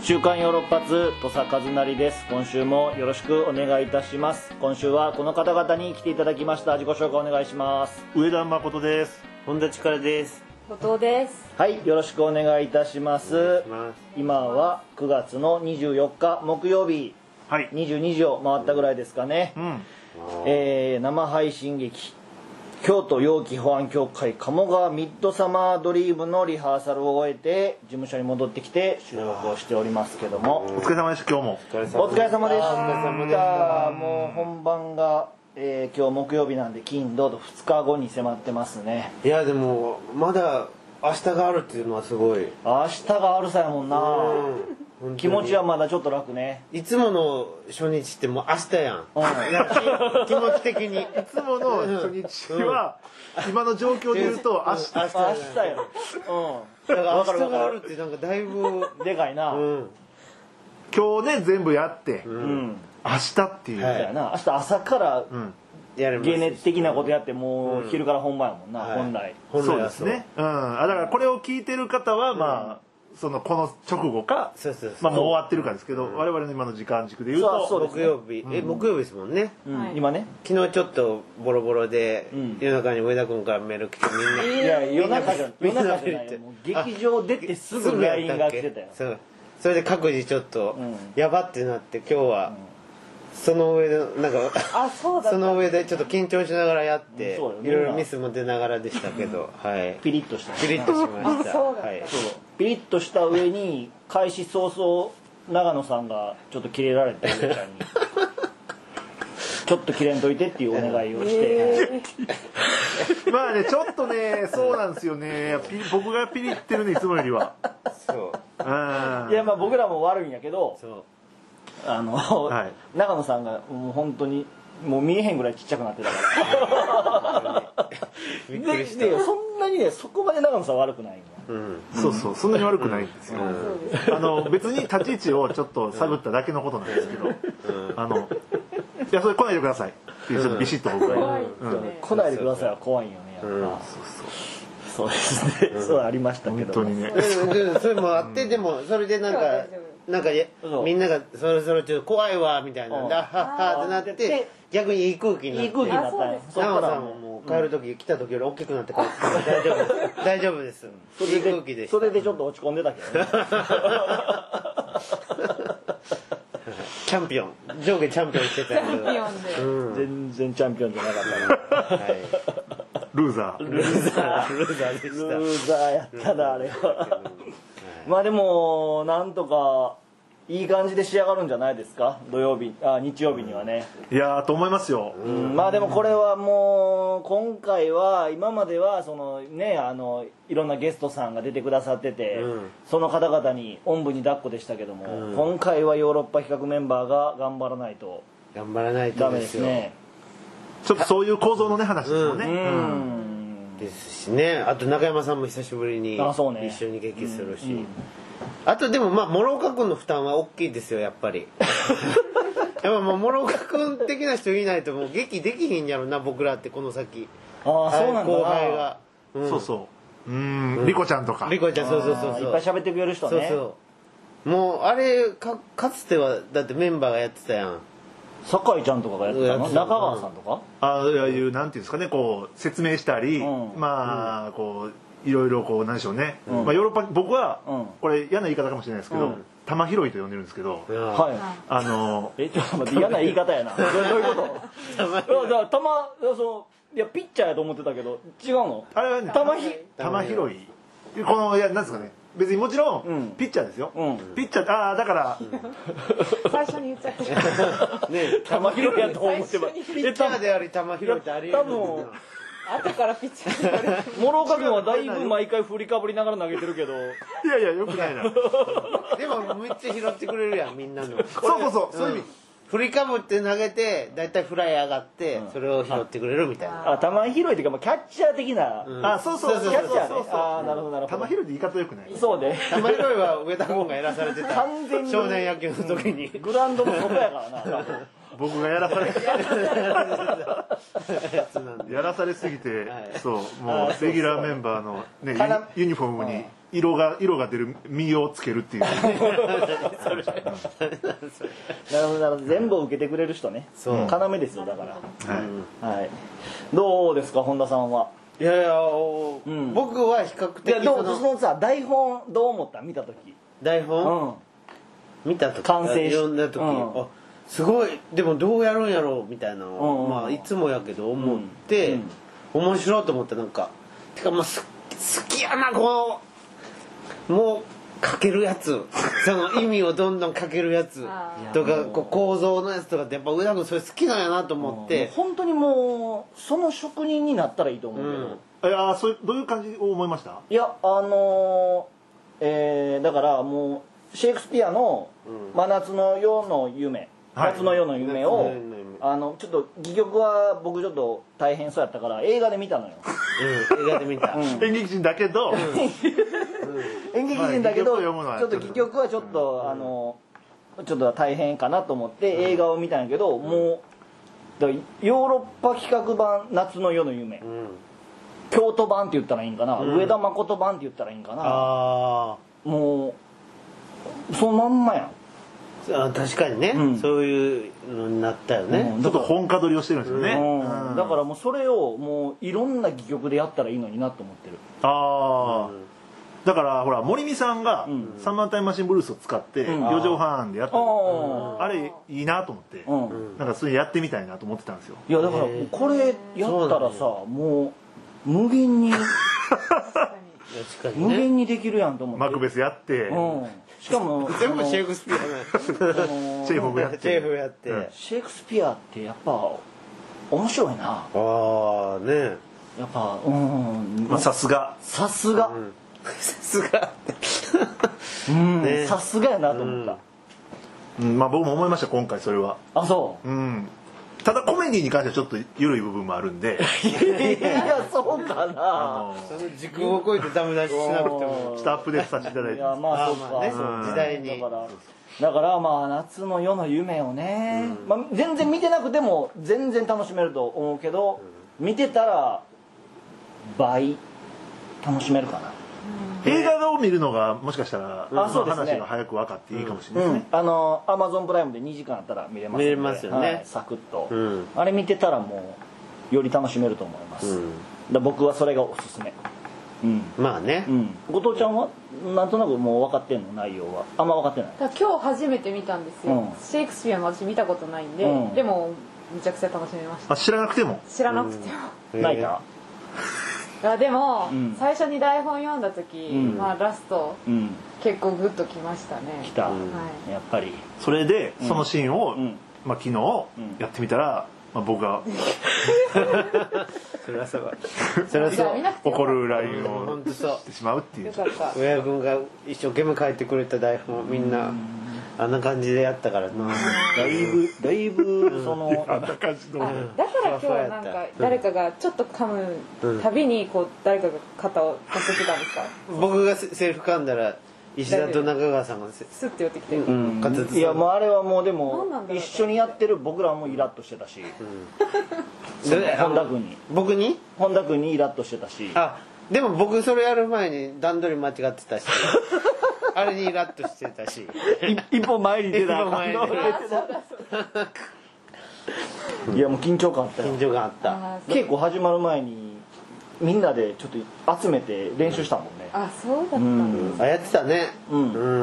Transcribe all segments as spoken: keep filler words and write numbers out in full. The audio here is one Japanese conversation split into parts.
週刊ヨーロッパ通土佐和成です。今週もよろしくお願いいたします。今週はこの方々に来ていただきました。自己紹介お願いします。 上田誠です。 本田力です。 後藤です。 はい、よろしくお願いいたします。今はくがつのにじゅうよっか木曜日、はい、にじゅうにじを回ったぐらいですかね、うんえー、生配信劇京都陽気保安協会鴨川ミッドサマードリームのリハーサルを終えて事務所に戻ってきて収録をしておりますけども、 お疲れ様でした。今日もお疲れ様でした。もう本番が、えー、今日木曜日なんで金土とふつかごに迫ってますね。 いやでもまだ明日があるっていうのはすごい。 明日があるさやもんな、うん、気持ちはまだちょっと楽ね。 いつもの初日ってもう明日やん、うん、いや気持ち的にいつもの初日は、うん、今の状況で言うと明日明日やろ、 うん、だから明日があるってなんかだいぶでかいな、うん、 今日ね全部やって、うん、明日っていう、 はい、な明日朝から、うんゲネ的なことやってもう昼から本番やもんな、うん、本来、 はい、そうですね、うん、あだからこれを聞いてる方はまあ、うん、そのこの直後かそうそうそうまあもう終わってるかですけど、うん、我々の今の時間軸でいうとそう木曜日、うん、え木曜日ですもんね、 うんはい、今ね昨日ちょっとボロボロで、うん、夜中に上田君からメール来てみんないや夜中じゃ夜中じゃないよもう劇場出てすぐ ライン が来てたよ。 そうそれで各自ちょっと、うん、やばってなって今日は、うんその上でなんかあそうだその上でちょっと緊張しながらやって、いろいろミスも出ながらでしたけど、はい、 ピリッとしたピリッとしました。 そうだ、 はい、そうピリッとした上に開始早々長野さんがちょっとキレられて上ちゃんにちょっとキレんといてっていうお願いをして、えー、まあねちょっとねそうなんですよねピ僕がピリってるねいつもよりはそういやまあ僕らも悪いんやけどそうあの、はい、長野さんがもう本当にもう見えへんぐらいちっちゃくなってたからびっくりした。でそんなにねそこまで長野さん悪くないんや、 うん、そうそうそんなに悪くないんですよ、うん、あの別に立ち位置をちょっと探っただけのことなんですけど、うん、あのいやそれ来ないでくださいっていうビシッと僕は、 うんうん、来ないでくださいは怖いよねやっぱ、うん、そうそうそうですね、うん、そうありましたけど本当にねそれもあって、うん、でもそれでなんかなんかみんながそろそろちょっと怖いわみたいなであはっはってなって逆にいい空気になっていい空気になったね。長野さんももう帰る時来た時より大きくなって帰って大丈夫大丈夫です。いい空気でした。 それでちょっと落ち込んでたけどねチャンピオン上下チャンピオンしてたけど全然チャンピオンじゃなかったね、はい、 ルーザールーザールーザーでしたルーザーやったなあれはまあでもなんとかいい感じで仕上がるんじゃないですか土曜日あ日曜日にはね。 いやーと思いますよ、 うん、まあでもこれはもう今回は今まではそのねあのいろんなゲストさんが出てくださってて、うん、その方々におんぶに抱っこでしたけども、うん、今回はヨーロッパ企画メンバーが頑張らないと頑張らないとダメですね。 ちょっとそういう構造のね話ですもんね、うんうんですしね。あと中山さんも久しぶりに一緒に劇するし、ねうんうん、あとでもまあ諸岡君の負担は大きいですよやっぱりやっぱもう諸岡君的な人いないともう劇できひんやろな僕らってこの先ああそうなんだ後輩が、 うん、そうそううんリコちゃんとかリコちゃんそうそうそうそういっぱい喋ってくれる人ね。 そうそうもうあれ か, かつてはだってメンバーがやってたやん酒井ちゃんとかがやってたの中川さんとか、 うん、ああいうなんていうんですかねこう説明したり、うん、まあ、うん、こういろいろこうなんでしょうね、うんまあ、ヨーロッパ僕は、うん、これ嫌な言い方かもしれないですけど、うん、玉拾いと呼んでるんですけど、はいあのえちょっと待って嫌な言い方やなどういうこと玉玉そういやピッチャーやと思ってたけど違うのあれはね玉ひ玉拾いこのいやなんですかね別にもちろん、うん、ピッチャーですよ、うん、ピッチャーああだから、うん、 最初に言っちゃったね玉拾いやと思ってばピッチャーであり玉拾いってありえる多分後からピッチャー諸岡君はだいぶ毎回振りかぶりながら投げてるけどいやいやよくないなでもめっちゃ拾ってくれるやんみんなのそうそうそうそういう意味振りかぶって投げてだいたいフライ上がって、うん、それを拾ってくれるみたいなあ玉拾いっていうか、まあ、キャッチャー的な、 うん、あそうそうそうキャッチャーねあなるほどなるほど玉拾いって言い方よくないそうで玉拾いは上田君がやらされてた完全に少年野球の時にグラウンドの外やからな僕がやらされやらされすぎて、はい、そうもうレギュラーメンバーの、ね、ユニフォームに色が色が出る実をつけるっていうなるほどなるほど、全部を受けてくれる人ね、要ですよだから。はい、どうですか本田さんは。 いやいや、僕は比較的そのそのさ台本どう思った？見た時。 台本見た時完成読んだ時、あすごい、でもどうやるんやろうみたいなのを、まあいつもやけど思って面白いと思って、なんかてかまあ好きやな、このもう書けるやつ、その意味をどんどん書けるやつとか、こう構造のやつとかってやっぱ上田君それ好きなんやなと思って、 本当にもうその職人になったらいいと思うけど。 いや、それどういう感じを思いました？ いや、あのえだからもうシェイクスピアの「真夏の夜の夢」夏の夜の夢を、あのちょっと戯曲は僕ちょっと大変そうやったから映画で見たのよ。 映画で見た。 演劇人だけど演劇人だけどちょっと戯曲はちょっとあのちょっと大変かなと思って映画を見たんやけど、もうヨーロッパ企画版「夏の夜の夢」、京都版って言ったらいいんかな、上田誠版って言ったらいいんかな、もうそのまんまやん。 あ、確かにね、うん、そういうのになったよね、 うん、ちょっと本家取りをしてるんですよね、 うんうん、だからもうそれをもういろんな戯曲でやったらいいのになと思ってる。 ああ、うん、だからほら森美さんが「サンマータイムマシンブルース」を使ってよじょうはんでやったの、あれいいなと思って、うん、なんかそれやってみたいなと思ってたんですよ。 いやだからこれやったらさ、もう無限に無限にできるやんと思って。 マクベスやって、うん、 しかも全部シェイクスピアねシェイフやってシェイフやってシェイクスピアってやっぱ面白いな。 ああね、 やっぱうんさすがさすがさすがうんさすがやなと思った。 うん、まあ僕も思いました今回それは。 あ、そう。 うん。ただコメディに関してはちょっと緩い部分もあるんで。 いやそうかな。 その時空を超えてダメ出ししなくても。 ちょっとアップデートさせていただいて。 いやまあそうか、 ね、時代に。 だからだからまあ夏の夜の夢をね、うん、まあ全然見てなくても全然楽しめると思うけど、うん、見てたら倍楽しめるかな。 映画を見るのがもしかしたら、うん、話が早く分かっていいかもしれないですね。 うんうん、あのアマゾンプライムでにじかんあったら見れますので、 見れますよね、はい、 サクッと、うん、あれ見てたらもうより楽しめると思います、うん、だ僕はそれがおすすめ、うん、 まあね、 うん、後藤ちゃんはなんとなくもう分かってんの内容は。あんま分かってない。 だ今日初めて見たんですよ、うん、シェイクスピアも私見たことないんで、うん、でもめちゃくちゃ楽しめました。 あ、知らなくても知らなくても、 うん、泣いた。 いやでも、うん、最初に台本読んだ時、うん、まあラスト、うん、結構グッときましたね。 きた、はい、やっぱりそれでそのシーンを、まあ、昨日やってみたら、まあ、僕がそれはそうそれはそう怒るラインをしてしまうっていう。 親分が一生懸命書いてくれた台本みんなあんな感じでやったからな。 だいぶだいぶそのあんな感じの。 だから今日なんか誰かがちょっと噛むたびにこう誰かが肩をこすってたんですか。 僕がセリフ噛んだら石田と中川さんがスッて寄ってきて、 うん、いやもうあれはもうでも一緒にやってる僕らもイラッとしてたし、うん、本田君に僕に本田君にイラッとしてたし。 あ、でも僕それやる前に段取り間違ってたしあれにイラッとしてたし一歩前に出た。いやもう緊張感あったよ。 緊張感あった。 稽古始まる前にみんなでちょっと集めて練習したもんね。 あ、そうだったんです。 あ、やってたね。 うん、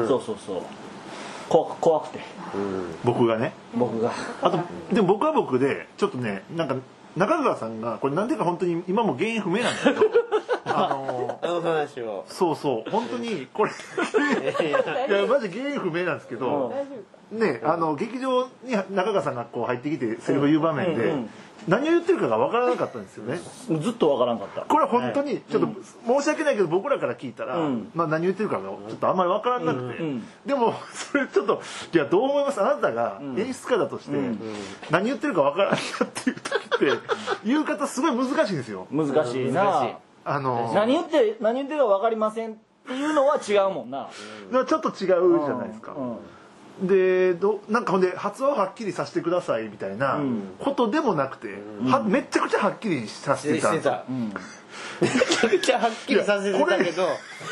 そうそうそう。怖く怖くて。 僕がね。 僕が。 あとでも僕は僕でちょっとね、なんか中川さんがこれなんていうか本当に今も原因不明なんですけど。 あのあの話をそうそう本当にこれいやマジ原因不明なんですけど、ね、あの劇場に中川さんがこう入ってきてセリフ言う場面で何を言ってるかが分からなかったんですよね。 ずっと分からなかった。 これは本当にちょっと申し訳ないけど僕らから聞いたら、まあ何言ってるかがちょっとあんまり分からなくて、でもそれちょっといやどう思いますあなたが演出家だとして何言ってるか分からないなっていう時って言う方すごい難しいんですよ。 難しいな。あのー、何言って何言ってるか分かりませんっていうのは違うもんな。 ちょっと違うじゃないですか。うん、でどなんかほんで発話をはっきりさせてくださいみたいなことでもなくて、うん、はめちゃくちゃはっきりさせてた。 めちゃくちゃはっきりさせてたけど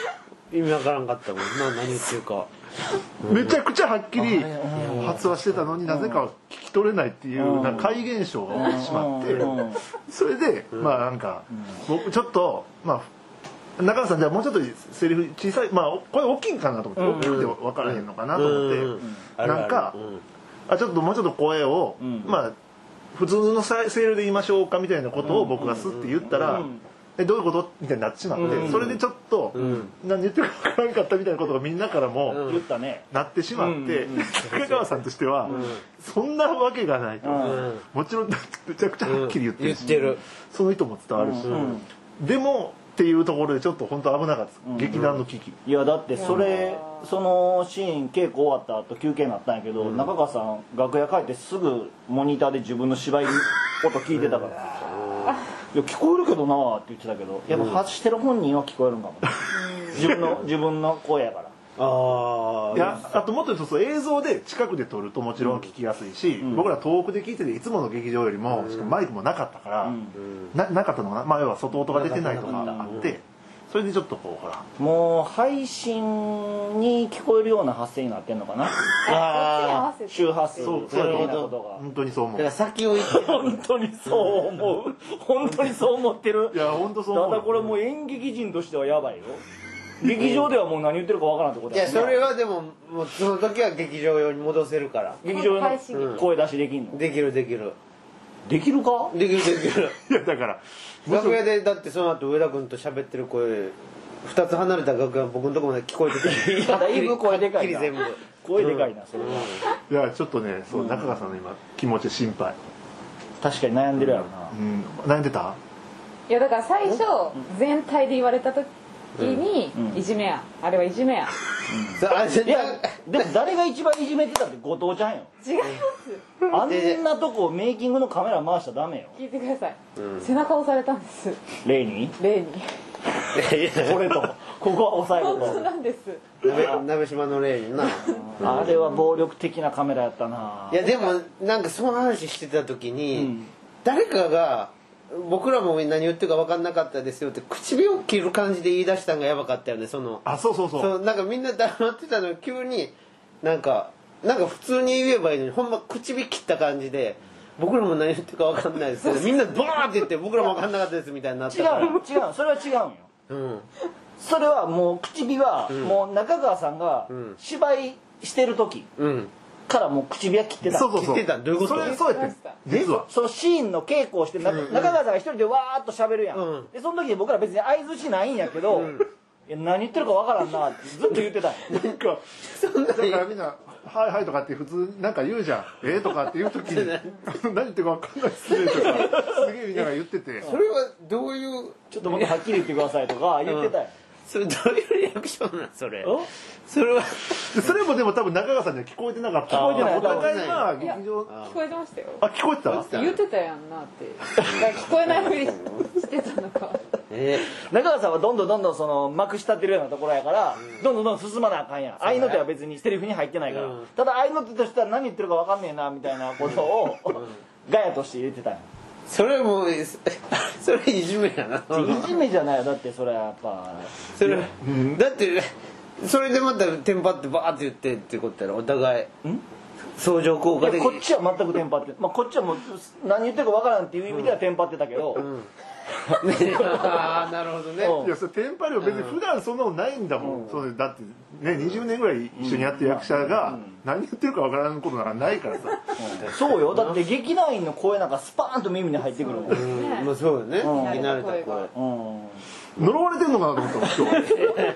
意味わからんかったもんな、何言ってるか。 めちゃくちゃはっきり発話してたのになぜか聞き取れないっていうなんか怪現象が起きてしまって、それでまあなんか僕ちょっとまあ中田さんじゃあもうちょっとセリフ小さい、まあこれ大きいんかなと思って、大きくて分からへんのかなと思ってなんかあちょっともうちょっと声をまあ普通の声量で言いましょうかみたいなことを僕がスッて言ったらえどういうことみたいになってしまって、うん、それでちょっと、うん、何言ってるか分からんかったみたいなことがみんなからも、うん、なってしまって中川さんとしては、うん、そんなわけがないと、うん、もちろんめちゃくちゃはっきり言ってるし、うん、言ってるその意図も伝わるし、うん、でもっていうところでちょっと本当危なかったです、うん、劇団の危機。 いやだってそれ、うん、そのシーン稽古終わった後休憩になったんやけど、うん、中川さん楽屋帰ってすぐモニターで自分の芝居音聞いてたから。いや聞こえるけどなーって言ってたけどやっぱ発してる本人は聞こえるんかも、うん、自分の自分の声やからああいやあともっと言うとそう映像で近くで撮るともちろん聞きやすいし、うん、僕ら遠くで聞いてていつもの劇場よりも、うん、しかもマイクもなかったから、うん、な, なかったのかな、まあ、要は外音が出てないとかあって、それでちょっとこうほらもう配信に聞こえるような発声になってんのかなああ周波数そうそういうことが本当にそう思う。 だから先を言って本当にそう思う本当にそう思ってる。 いや本当そう思う。 ただこれもう演劇人としてはやばいよ。劇場ではもう何言ってるかわからんってことや、ね、いやそれはでももうその時は劇場用に戻せるから劇場の声出しできんの、 うん、できるできるできるかできるできるいやだから楽屋でだってその後上田君と喋ってる声ふたつ離れた楽屋僕のところまで聞こえてていやだいぶ声でかいな全部声でかいな、うん、それは、 うん、いやちょっとねそう、うん、中川さんの今気持ち心配。 確かに悩んでるやろな、 うん、悩んでた。 いやだから最初全体で言われた時に、うん、いじめやあれはいじめや、 うん、いやでも誰が一番いじめてたって後藤ちゃんよ。 違いますあんなとこメイキングのカメラ回しちゃダメよ。 聞いてください、うん、背中押されたんです。 レイにレイにこれとここは押さえると本当なんです。 鍋島のレイになあれは暴力的なカメラやったな。 いやでもなんかその話してた時に、うん、誰かが僕らも何言ってるか分かんなかったですよって唇を切る感じで言い出したのがやばかったよね。そのあそうそうそうそうなんかみんな黙ってたのに急になんかなんか普通に言えばいいのにほんま唇切った感じで僕らも何言ってるか分かんないですけどみんなバーって言って僕らも分かんなかったですみたいになったから。 違う違うそれは違うんよ、うん、それはもう唇はもう中川さんが芝居してる時、うんからもう唇は切ってた。 そうそうそう。 切ってた。どういうこと？ それそうやって。実はそのシーンの稽古をして、うん、中川さんが一人でわーっと喋るやん。うん、でその時僕ら別に相づちないんやけど、うん、いや何言ってるかわからんなってずっと言ってたんや。 なんかそんなだからみんなはいはいとかって普通なんか言うじゃん。えーとかって言う時に何言ってるかわかんないっすねとかすげえみんなが言ってて。 それはどういうちょっともっとはっきり言ってくださいとか言ってたやん。 それどういうリアクションなんそれ。それはそれもでも多分中川さんには聞こえてなかった。 聞こえてない。 お互いが劇場聞こえてましたよ。 あ聞こえてた？ 言ってたやんなって。聞こえないふりしてたのか。 えー、中川さんはどんどんどんどんそのまくし立てるようなところやから、うん、どんどんどんどん進まなあかんやん。合いの手は別にセリフに入ってないから。うん、ただ合いの手としたら何言ってるかわかんねえなみたいなことを、うん、ガヤとして入れてたんや。 それもそれいじめやな。 いじめじゃないよ。だってそれはやっぱそれ、うん、だってそれでまたテンパってバーって言ってってことやろお互い相乗効果で。 こっちは全くテンパって、まあ、こっちはもう何言ってるかわからんっていう意味ではテンパってたけど、うんうんああなるほどね。 いやそれテンパるよ別に普段そんなのないんだもん、うん、そうだってねにじゅうねんぐらい一緒にやってる役者が何言ってるかわからんことなんかないからさ、 うん、そうよ。だって劇団員の声なんかスパーンと耳に入ってくるもん、 うん、まあそうよね、うん、聞き慣れた声、 うん、呪われてんのかなと思ったもん今日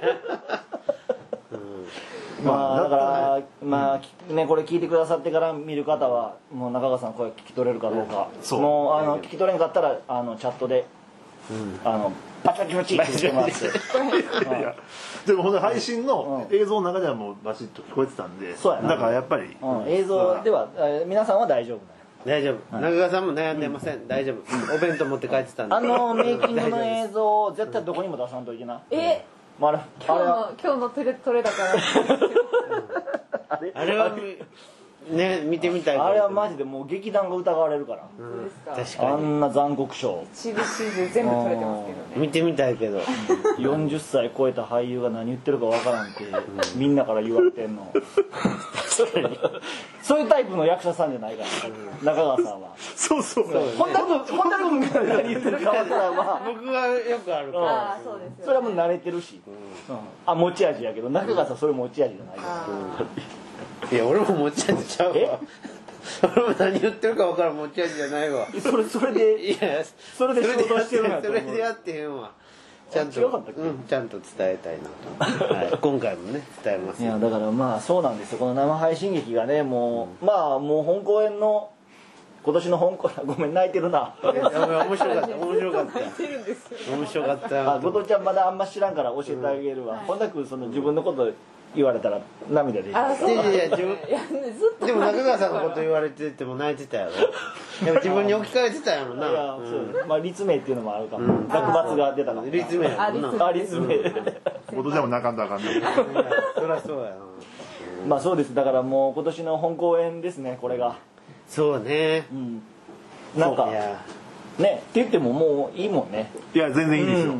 まあだからまあねこれ聞いてくださってから見る方はもう中川さんの声聞き取れるかどうか、うん、もうあの聞き取れんかったらあのチャットで、うん、あのバチバチバチって言ってもらっていやでもほんと配信の映像の中ではもうバチッと聞こえてたんで、 そうやな。 だからやっぱり、 うん、映像では皆さんは大丈夫大丈夫、はい、中川さんも悩んでません、うん、大丈夫お弁当持って帰ってたんであのメイキングの映像絶対どこにも出さんといけない、 うん、えまあ、 今日の今日のトレトレだからあれはね見てみたい。 あれはマジでもう劇団が疑われるから、 確かにあんな残酷賞一部始終全部取れてますけどね。 見てみたいけどよんじゅっさい超えた俳優が何言ってるかわからんってみんなから言われてんのそういうタイプの役者さんじゃないから中川さんは。 そうそう本田君本田君が何言ってるかわからんは僕はよくあるから。 ああそうですよね。 それはもう慣れてるし、うんあ持ち味やけど中川さんそれ持ち味じゃないから。 いや俺も持ち味ちゃうわ。俺も何言ってるか分からん持ち味じゃないわ。 それそれでいやそれで仕事してるんやと思う。 それでやってへんわ。ちゃんと違かったっけうんちゃんと伝えたいなと、はい、今回もね伝えます。 いやだからまあそうなんですよ。この生配信劇がねもう、うん、まあもう本公演の今年の本公演ごめん泣いてるな。 面白かった面白かった面白かった。 あ後藤ちゃんまだあんま知らんから教えてあげるわ。本田君その自分のこと言われたら涙でいい。 あそうなんですね。 でも中川さんのこと言われてても泣いてたやろ。でも自分に置き換えてたやろな。 いやそうまあ立命っていうのもあるかも。落抜が出たから立命やろな。 あ立命後藤ちゃんも泣かんとあかんね。 そりゃそうやな。 まあそうです。だからもう今年の本公演ですねこれが。 そうね。 うんなんかねって言ってももういいもんね。 いや全然いいですよ、うんうん、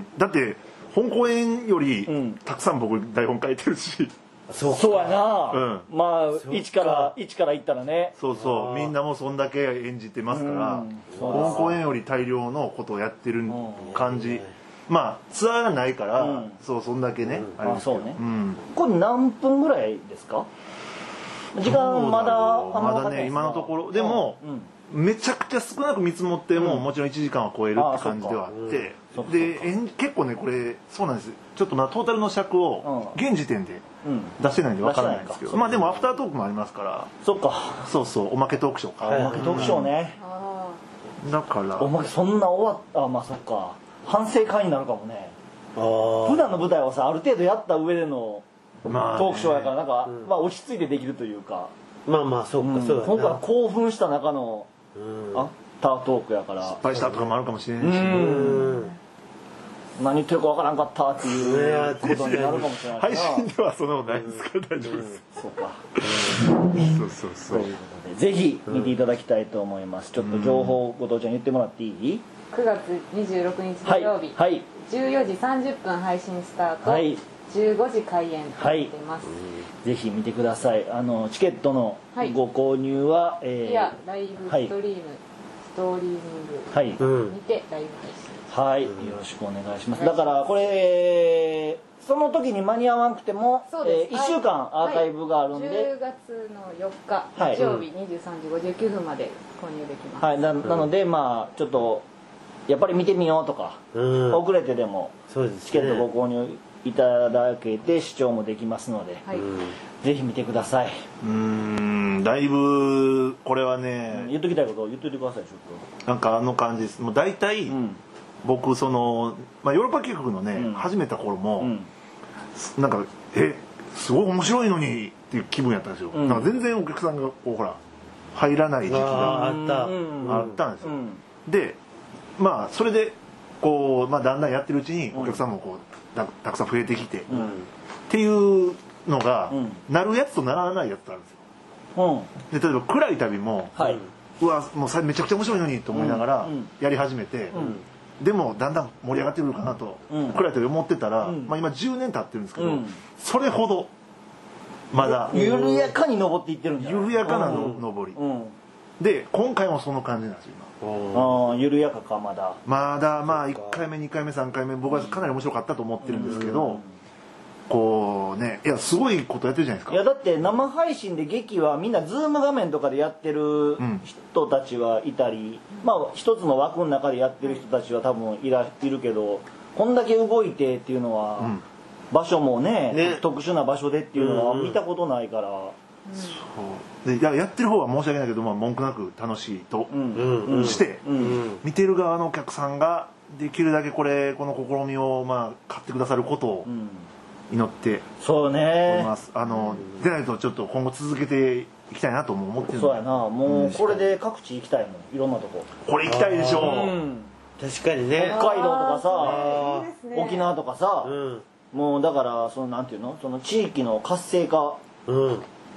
だって本公演よりたくさん僕台本書いてるし、 そうそうやな、うん、まあ一から一からいったらねそうそうみんなもそんだけ演じてますから、本公演より大量のことをやってる感じ、まあツアーがないから、うん、そうそんだけね、 うん、あそうね、 うん、 これ何分ぐらいですか時間まだまだね今のところでも、うんめちゃくちゃ少なく見積もっても、うん、もちろんいちじかんは超えるって感じではあって、うん、で結構ねこれそうなんですちょっとまあトータルの尺を現時点で出せないんでわからないんですけど、うん、まあでもアフタートークもありますからそっかそうそうおまけトークショーか、 おまけトークショーね、 うん、だからおまけそんな終わっあまあそっか反省会になるかもねあ普段の舞台はさある程度やった上でのトークショーやからなんか、うん、まあ落ち着いてできるというかまあまあそうか、うん、そうだ今回は興奮した中のあったトークやから失敗したとかもあるかもしれないし、うん何言ってるかわからんかったっていうことになるかもしれない配信ではそんなことないですから大丈夫です、 そうかそうそうそうということでぜひ見ていただきたいと思います。ちょっと情報後藤ちゃん言ってもらっていい？ くがつにじゅうろくにち土曜日、はいはい、じゅうよじさんじゅっぷん配信スタート、はい、じゅうごじ開演となっています、はい、ぜひ見てください。あのチケットのご購入は、はいえー、 いやライブストリーム、はい、ストリーミング、はい、にてライブ配信はい、よろしくお願いします。だからこれその時に間に合わなくても、えー、いっしゅうかんアーカイブがあるんで、はい、 じゅうがつのよっか日曜日にじゅうさんじごじゅうきゅうふんまで購入できます。 はい、な, なのでまあちょっとやっぱり見てみようとか、うん、遅れてでもチケットご購入いただけて視聴もできますので、はい、ぜひ見てください。 うーんだいぶこれはね、 うん、言っときたいことを言っといてください。ちょっとなんかあの感じです。もう大体、うん、僕その、まあ、ヨーロッパ企画のね、うん、始めた頃も、うん、なんかえすごい面白いのにっていう気分やったんですよ、うん、なんか全然お客さんがこうほら入らない時期があったあったんですよ、うん、でまあそれでこう、まあ、だんだんやってるうちにお客さんもこう た, たくさん増えてきて、うん、っていうのが、うん、なるやつとならないやつあるんですよ、うん、で例えば暗い旅も、はい、うわもうめちゃくちゃ面白いのにと思いながらやり始めて、うん、でもだんだん盛り上がってくるかなと、うん、暗い旅思ってたら、うんまあ、今じゅうねん経ってるんですけど、うん、それほどまだ緩やかに登っていってるんじゃない？ 緩やかなの、うん、登り、うん、で今回もその感じなんですよ今。ああ緩やかかまだまだまあいっかいめにかいめさんかいめ僕はかなり面白かったと思ってるんですけど、うん、こうねいやすごいことやってるじゃないですか。 いやだって生配信で劇はみんなズーム画面とかでやってる人たちはいたり、うん、まあ一つの枠の中でやってる人たちは多分いらいるけどこんだけ動いてっていうのは、うん、場所も ね, ね特殊な場所でっていうのは見たことないから、うんうん、 そうで や, やってる方は申し訳ないけど、まあ、文句なく楽しいとして、うんうん、見てる側のお客さんができるだけこれこの試みをまあ買ってくださることを祈っております。 そうねあの、うん、でないとちょっと今後続けていきたいなとも思ってるんで。 そうやなもうこれで各地行きたいもんいろんなとここれ行きたいでしょう、うん、 確かにね北海道とかさ、ね、沖縄とかさ、うん、もうだからそのなんていうのその地域の活性化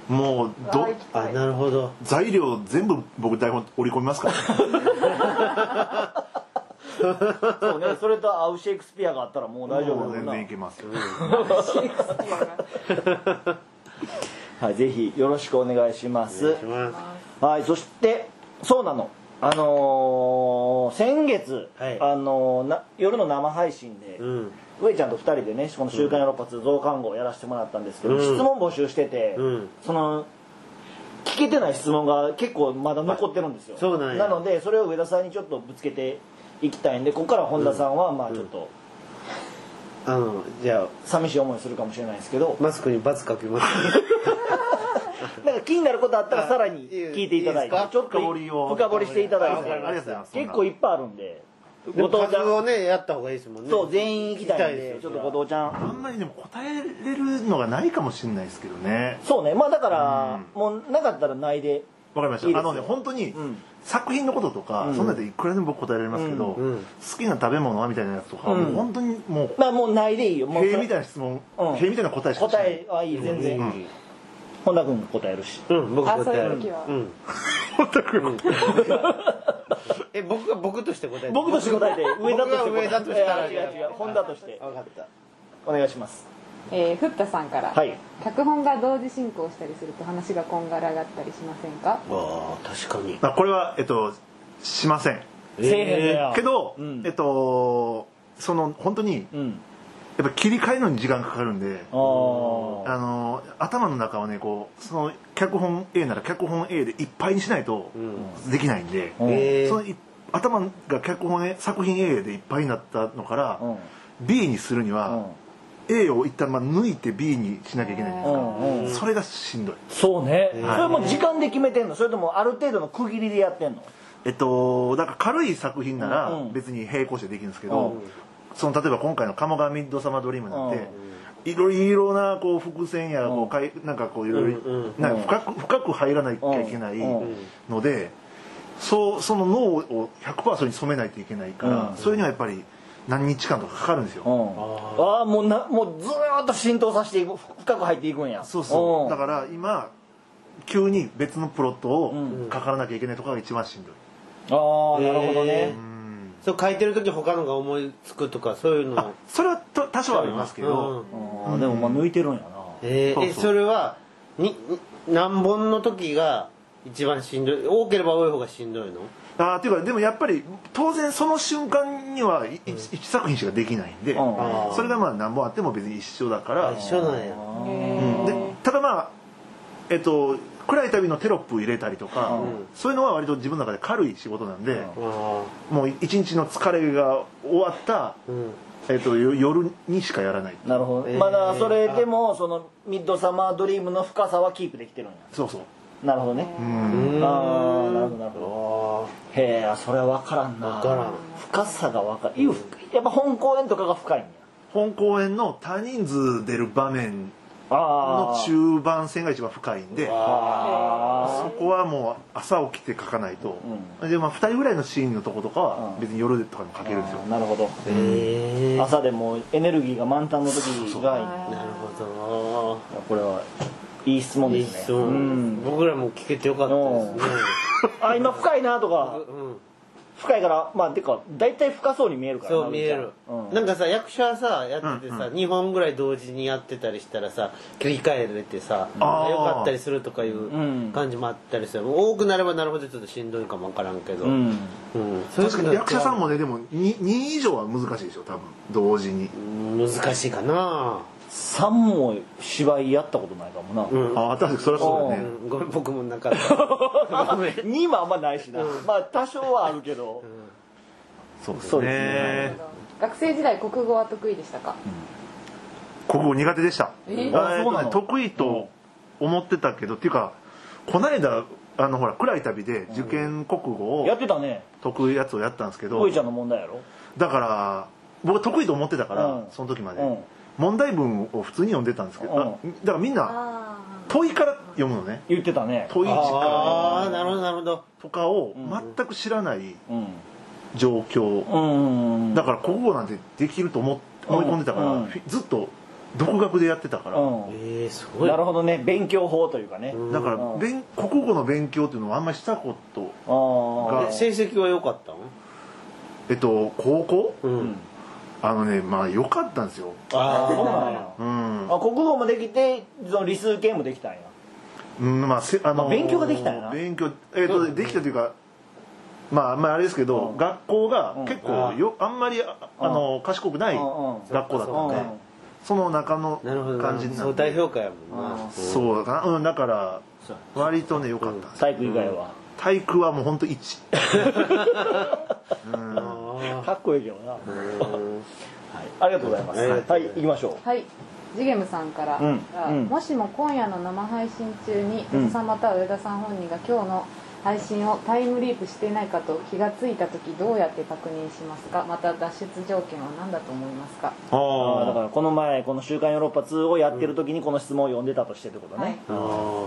もうどあなるほど材料全部僕台本織り込みますからそうね、それと合うシェイクスピアがあったらもう大丈夫だ全然いけます。 はい、ぜひよろしくお願いします。はい、そしてそうなの。あのー、先月、はい、あのー、な夜の生配信で、うん、上ちゃんとふたりでねこの「週刊ヨーロッパ通増刊号」をやらせてもらったんですけど、うん、質問募集してて、うん、その聞けてない質問が結構まだ残ってるんですよ。 そうなんや。なのでそれを上田さんにちょっとぶつけていきたいんで、ここから本田さんはまあちょっと、 うん、あのじゃあ寂しい思いするかもしれないですけど、 マスクに罰かけますなんか気になることあったらさらに聞いていただいて、ちょっと深掘りしていただいて、結構いっぱいあるんで、 後藤ちゃんをねやった方がいいですもんね。 そう全員行きたいんで、ちょっと後藤ちゃんあんまりでも答えれるのがないかもしれないですけどね。 そうね、まあだからもうなかったらないで。 わかりました。あのね本当に作品のこととかそんなでいくらでも僕答えられますけど、好きな食べ物はみたいなやつとかもう本当にもうまあもうないでいいよ。 へえみたいな質問、へえみたいな答えしかしない。 答えはいい全然。本田君答えるし。 うん、僕答える。うん。 本田君。 え、僕が僕として答えて。 僕として答えて、 上田として。上田としたら違う違う、本田として。 分かった。 お願いします。 えー、ふったさんから。 はい。 脚本が同時進行したりすると話がこんがらがったりしませんか。 ああ、確かに。 あ、これはえっとしません。 ええ。 けど、えっとその本当に。やっぱ切り替えるのに時間かかるんで、あの頭の中はねこうその脚本 A なら脚本 A でいっぱいにしないとできないんで、うん、その頭が脚本 A 作品 A でいっぱいになったのから、うん、ビー にするには、うん、エー を一旦まあ抜いて ビー にしなきゃいけないじゃないですか。それがしんどい。 そうね。それも時間で決めてんの？それともある程度の区切りでやってんの？ えっとだから軽い作品なら別に並行してできるんですけど。うんその例えば今回の「鴨川ミッドサマードリーム」なんていろいろなこう伏線やこうかいなんかこういろいろ深く深く入らなきゃいけないのでそうその脳を ひゃくパーセント に染めないといけないからそれにはやっぱり何日間とかかかるんですよ。 ああもうなもうずーっと浸透させていく深く入っていくんや。 そうそうだから今急に別のプロットをかからなきゃいけないとかが一番しんどい。 ああなるほどね。 そう書いてる時他のが思いつくとかそういうのそれは多少ありますけど、 うん、でもまあ抜いてるんやな。 えー、それはに何本の時が一番しんどい多ければ多い方がしんどいの？ あっていうかでもやっぱり当然その瞬間には一作品しかできないんで、うん、それがまあ何本あっても別に一緒だから一緒なんや、 うん、でただまあえっと暗い旅のテロップ入れたりとか、うん、そういうのは割と自分の中で軽い仕事なんで、うん、もう一日の疲れが終わった、うんえっと、夜にしかやらない。 なるほど、えー、まだそれでもそのミッドサマードリームの深さはキープできてるんや。 そうそうなるほどね。うんああなるほどなるほど。へえそれは分からんな。 分からん深さが分かる。やっぱ本公演とかが深いんや。 本公演の多人数出る場面の中盤戦が一番深いんでそこはもう朝起きて書かないと、うん、でまあふたりぐらいのシーンのとことかは別に夜とかにも書けるんですよ。 なるほど。朝でもエネルギーが満タンの時がいい。 なるほど。 これはいい質問ですね。 うん、僕らも聞けてよかったですね。 あ今深いなとか、うん深いからまあてか大体深そうに見えるからそう見える、うん、なんかさ役者さやっててさ、うんうん、にほんぐらい同時にやってたりしたらさ切り替えれてさ、うん、よかったりするとかいう感じもあったりする、うん、多くなればなるほどちょっとしんどいかもわからんけど、うんうん、確かに役者さんもねでも 2, に以上は難しいでしょ多分同時に難しいかな。 さんも芝居やったことないかもな、 うん、ああ確かにそれはそうだね、 うん、ごめん僕もなかったにもあんまないしな、うん、まあ多少はあるけど、 うん、そうですね。ね学生時代国語は得意でしたか？ うん、国語苦手でした、えー、あそうなの得意と思ってたけど、うん、っていうかこの間あのほら暗い旅で受験国語をやってたね得意やつをやったんですけどおいちゃんの問題やろだから僕は得意と思ってたから、うん、その時まで、うん問題文を普通に読んでたんですけど、うん、だからみんな問いから読むのね。 言ってたね。 問いからああなるほどなるほどとかを全く知らない状況、うん、だから国語なんてできると思思い込んでたから、うん、ずっと独学でやってたから、 えー、すごい。 なるほどね、勉強法というかね。 だから勉国語の勉強っていうのはあんまりしたことが。成績は良かったの？ えっと高校、うん、あのねまあ良かったんですよ。 ああそうなんや。うん。あ国語もできてその理数系もできたんや。 うんまあせあの勉強ができたんやな。 勉強えっとできたというか。まあまああれですけど、学校が結構よあんまりあの賢くない学校だったんで、その中の感じになって、 相対評価やもんな。 そうだな、うんだから割とね良かったんです。 体育以外は体育はもう本当一。 かっこいいけどな。ありがとうございます。はい行きましょう。 はい。ジゲムさんから、もしも今夜の生配信中に戸田さんまたは上田さん本人が今日の配信をタイムリープしていないかと気がついた時どうやって確認しますか。また脱出条件は何だと思いますか。 ああだからこの前この「週刊ヨーロッパツー」をやってる時にこの質問を読んでたとしてってことね、はい、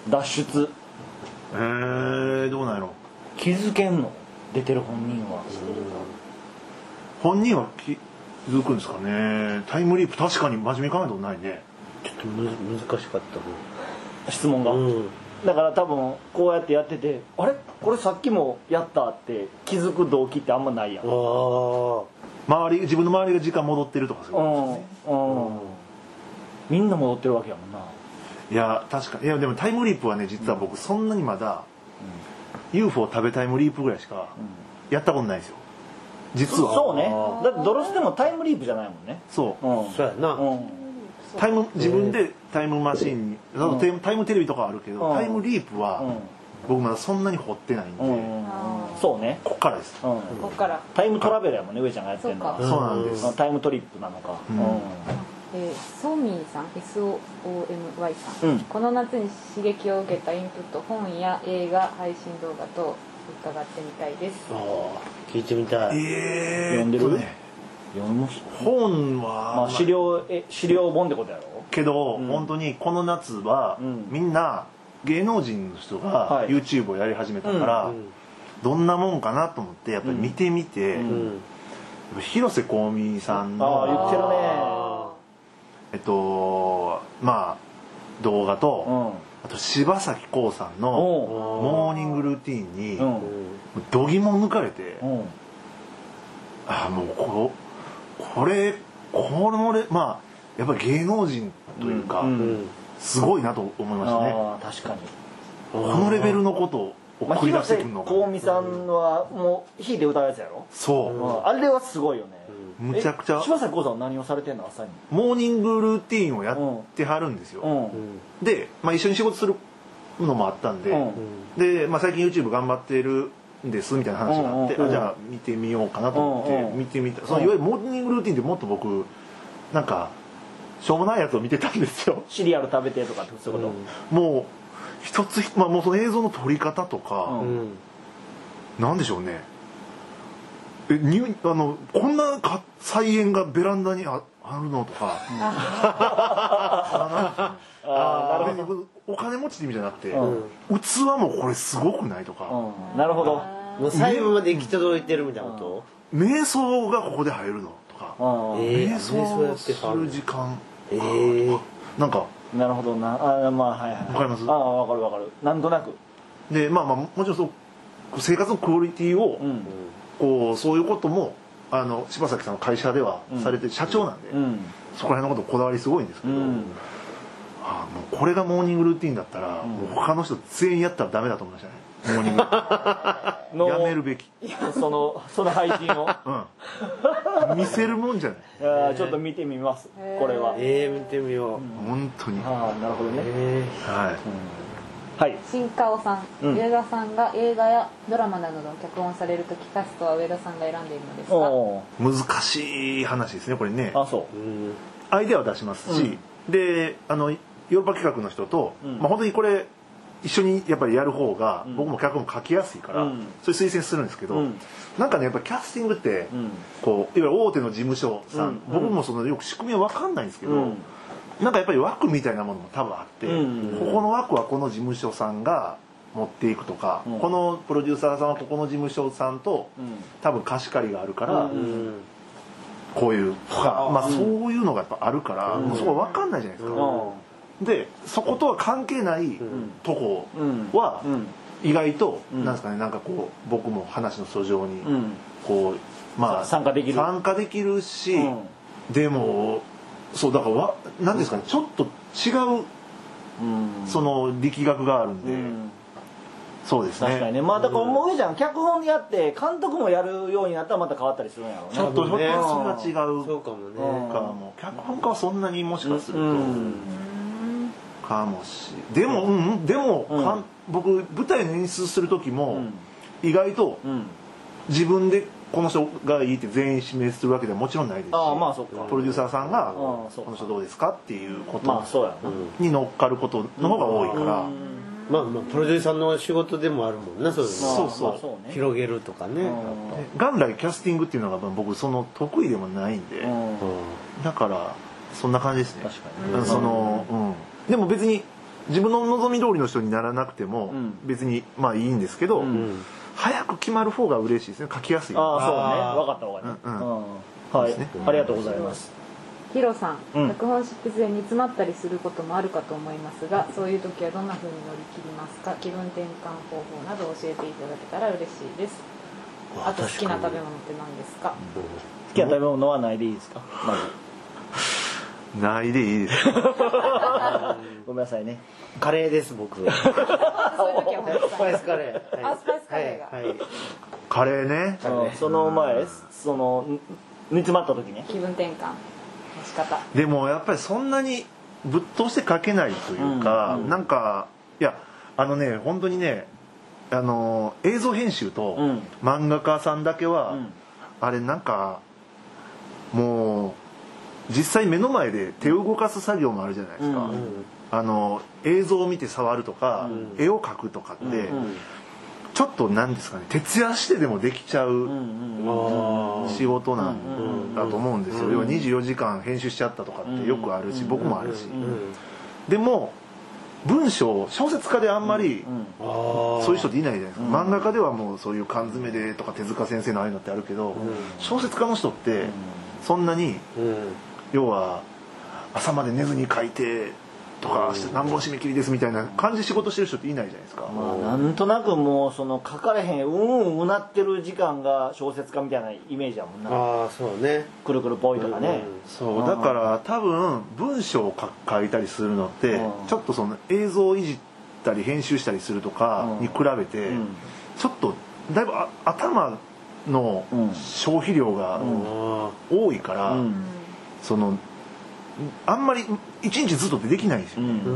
脱出えー、どうなんやろ。 気づけんの出てる本人は。 本人は気づくんですかね。タイムリープ確かに真面目に考えたことないね。 ちょっとむ難しかったもん質問が、うんだから多分こうやってやっててあれこれさっきもやったって気づく動機ってあんまないやん。 周り自分の周りが時間戻ってるとかそういうことですね、うんうん、 みんな戻ってるわけやもんな。 いや確かにいやでもタイムリープはね実は僕そんなにまだ、うん、ユーフォー 食べタイムリープぐらいしかやったことないんですよ実は。 そうねだってドロスでもタイムリープじゃないもんね。 そう、 うん、そうやな、うんタイム自分でタイムマシンに、うん、タイムテレビとかあるけど、うん、タイムリープは、うん、僕まだそんなに掘ってないんで、うん、 そうねこっからです、 うん、こっからタイムトラベルやもんね上ちゃんがやってるのは。 そうなんです。 タイムトリップなのか、うんうんえー、ソミーさん エスオーエムワイ さん、うん、この夏に刺激を受けたインプット本や映画配信動画と伺ってみたいです。 聞いてみたい。 えー、 読んでるね。 本は、 まあ、資料え資料本ってことやろけど、うん、本当にこの夏は、うん、みんな芸能人の人が YouTube をやり始めたから、はい、どんなもんかなと思ってやっぱり見てみて、うん、広瀬香美さんのあ言ってるねえっとまあ動画と、うん、あと柴咲コウさんのモーニングルーティンに度肝抜かれて、あもうここれこれまあやっぱり芸能人というか、うんうん、すごいなと思いましたね。 あ確かにこのレベルのことを繰り出してくるのか、 まあ、広瀬香美さんはもう弾いて歌うやつやろ。 そう、 うん、あれはすごいよね、 うん、むちゃくちゃ。 柴咲コウさんは何をされてんの朝に。 モーニングルーティーンをやってはるんですよ、うんうん、で、まあ、一緒に仕事するのもあったんで、うん、で、まあ、最近 YouTube 頑張ってるんですみたいな話があって、うんうん、あじゃあ見てみようかなと思って見てみた、うん、そのいわゆるモーニングルーティーンってもっと僕なんかしょうもないやつを見てたんですよ。 シリアル食べてとかってそういうこと、うん、もう一つ、まあ、もうその映像の撮り方とか、うん、なんでしょうねえにあのこんなか菜園がベランダに あ, あるのとか、うん、ああなるほどお金持ちって意味じゃなくて、うん、器もこれすごくないとか、 うん、なるほどもう細部まで行き届いてるみたいなこと、 うん、瞑想がここで入るのとか、うん、瞑想する時間えー、なんかなるほどなあまあはいはいわかります。 ああわかるわかるなんとなくでまあまあもちろんそう生活のクオリティを、うん、こうそういうこともあの柴咲さんの会社ではされてる、うん、社長なんで、うん、そこら辺のことこだわりすごいんですけど、うん、あもうこれがモーニングルーティンだったら、うん、もう他の人全員やったらダメだと思いましたね。モーニングやめるべきそのその配信を、 うん、見せるもんじゃない。 いやちょっと見てみますこれは。 えー、見てみよう、 うん、本当に。 ああなるほどね、えー、はい、うんはい、新川さん、うん、上田さんが映画やドラマなどの脚本されるときキャストは上田さんが選んでいるのですか。難しい話ですねこれね。 あそう、うん、 アイデアを出しますし、うん、であのヨーロッパ企画の人と、うんまあ、本当にこれ一緒にやっぱりやる方が、うん、僕も脚本書きやすいから、うん、それ推薦するんですけど、うん、なんかねやっぱりキャスティングって、うん、こういわゆる大手の事務所さん、うん、僕もそのよく仕組みは分かんないんですけど、うん、なんかやっぱり枠みたいなものも多分あって、うん、ここの枠はこの事務所さんが持っていくとか、うん、このプロデューサーさんはここの事務所さんと、うん、多分貸し借りがあるから、うん、 こういうとか、まあ、そういうのがやっぱあるから、もうそこ分かんないじゃないですか。でそことは関係ないとこは意外となんですかね、なんかこう僕も話の訴状にこうまあ参加できる参加できるし、でもそうだからわなんですかね、ちょっと違うその力学があるんで。そうですね。 確かにね。まあだから思うじゃん。脚本やって監督もやるようになったらまた変わったりするんやろうね。 ちょっとそれは違う。 そうかもね。 かも脚本家はそんなにもしかするとかもし。でもうんでも僕舞台の演出する時も意外と自分でこの人がいいって全員指名するわけではもちろんないですし、 ああまあそっか。 プロデューサーさんがこの人どうですかっていうことまあそうやに乗っかることの方が多いから。 まあまあプロデューサーの仕事でもあるもんな、そういうの。 そうそう。 広げるとかね。 元来キャスティングっていうのが僕その得意でもないんで、だからそんな感じですね。 確かに。 そのうん。でも別に自分の望み通りの人にならなくても別にまあいいんですけど、早く決まる方が嬉しいですね。書きやすい。 ああそうね。分かった分かった。はい。ありがとうございます。 ヒロさん、脚本執筆で煮詰まったりすることもあるかと思いますが、そういう時はどんな風に乗り切りますか？気分転換方法など教えていただけたら嬉しいです。あと好きな食べ物って何ですか？ 好きな食べ物はないでいいですか？まずないでいいです。 ごめんなさいね。 カレーです僕。 そういう時はスパイスカレー。 あ、スパイスカレーが。 カレーね。 その前その煮詰まった時ね。 気分転換。仕方でもやっぱりそんなにぶっ通して書けないというか、うんうん、なんかいやあのね本当にねあの映像編集と漫画家さんだけは、うん、あれなんかもう実際目の前で手を動かす作業もあるじゃないですか、うんうん、あの映像を見て触るとか、うん、絵を描くとかって、うんうん、ちょっとなんですかね徹夜してでもできちゃう仕事なんだと思うんですよ。要はにじゅうよじかん編集しちゃったとかってよくあるし僕もあるし、でも文章小説家であんまりそういう人っていないじゃないですか。漫画家ではもうそういう缶詰でとか手塚先生のああいうのってあるけど、小説家の人ってそんなに要は朝まで寝ずに書いてとか何本締め切りですみたいな感じで仕事してる人っていないじゃないですか。 まあなんとなくもうその書かれへんうんうんうなってる時間が小説家みたいなイメージやもんな。 ああそうね。 くるくるぽいとかね、うんうん、 そうだから多分文章を書いたりするのってちょっとその映像をいじったり編集したりするとかに比べてちょっとだいぶ頭の消費量が多いから、うんうん、そのあんまり一日ずっとってできないんですよね、うん、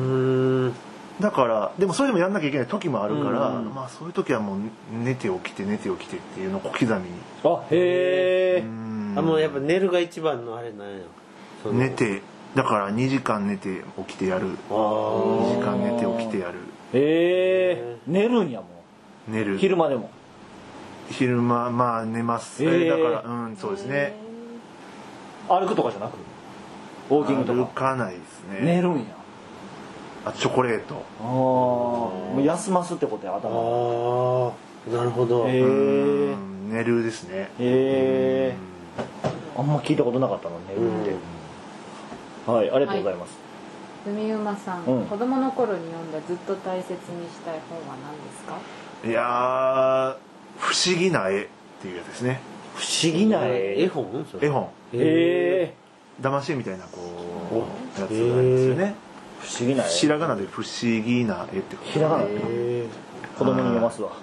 だからでもそれでもやんなきゃいけない時もあるから、うん、まあそういう時はもう寝て起きて寝て起きてっていうのを小刻みに。 あへえ。 あもうやっぱ寝るが一番のあれなんや。 寝てだからにじかん寝て起きてやる。にじかん寝て起きてやる。 へえ。寝るんやもう。寝る。 昼間でも。 昼間まあ寝ます。だからうんそうですね。 歩くとかじゃなく。ウォーキングとか歩かないですね。 寝るんや。 あチョコレート。 ああもう休ますってことや頭。 ああなるほど。 へえ。 寝るですね。 へえ。あんま聞いたことなかったの寝るって。はいありがとうございます。 海馬さん、うん、子供の頃に読んだずっと大切にしたい本は何ですか？ いや不思議な絵っていうやつですね。 不思議な絵。 絵本？ 絵本。 へえ。 騙し絵みたいなこうやつがあるんですよね。 不思議な絵。 ひらがなで不思議な絵ってひらがなで子供に読ますわ。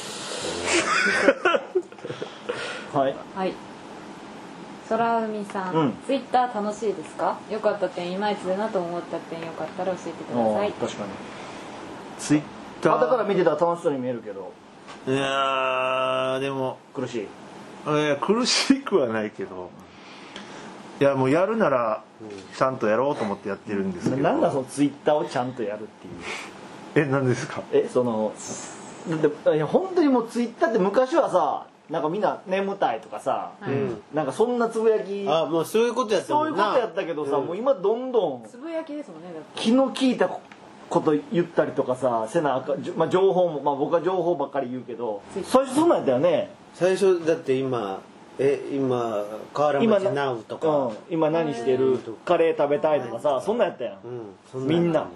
はいはい。空海さん、うん、ツイッター楽しいですか？良かった点いまいちだなと思った点よかったら教えてください。 確かにツイッターだから見てたら楽しそうに見えるけどいやでも苦しい。 いや苦しくはないけどいやもうやるならちゃんとやろうと思ってやってるんですけど、 なんだそのツイッターをちゃんとやるっていうえ何ですか？ えそのでいや本当にもうツイッターって昔はさなんかみんな眠たいとかさ、うん、なんかそんなつぶやきあもうそういうことやったもんな。 そういうことやったけどさ、うん、もう今どんどんつぶやきですもんね。 気の利いたこと言ったりとかさせなあかん、まあ、情報も、まあ、僕は情報ばっかり言うけど最初そんなんやったよね。 最初だって今え今河原町ナウとか今何してるカレー食べたいとかさそんなんやったやんみんな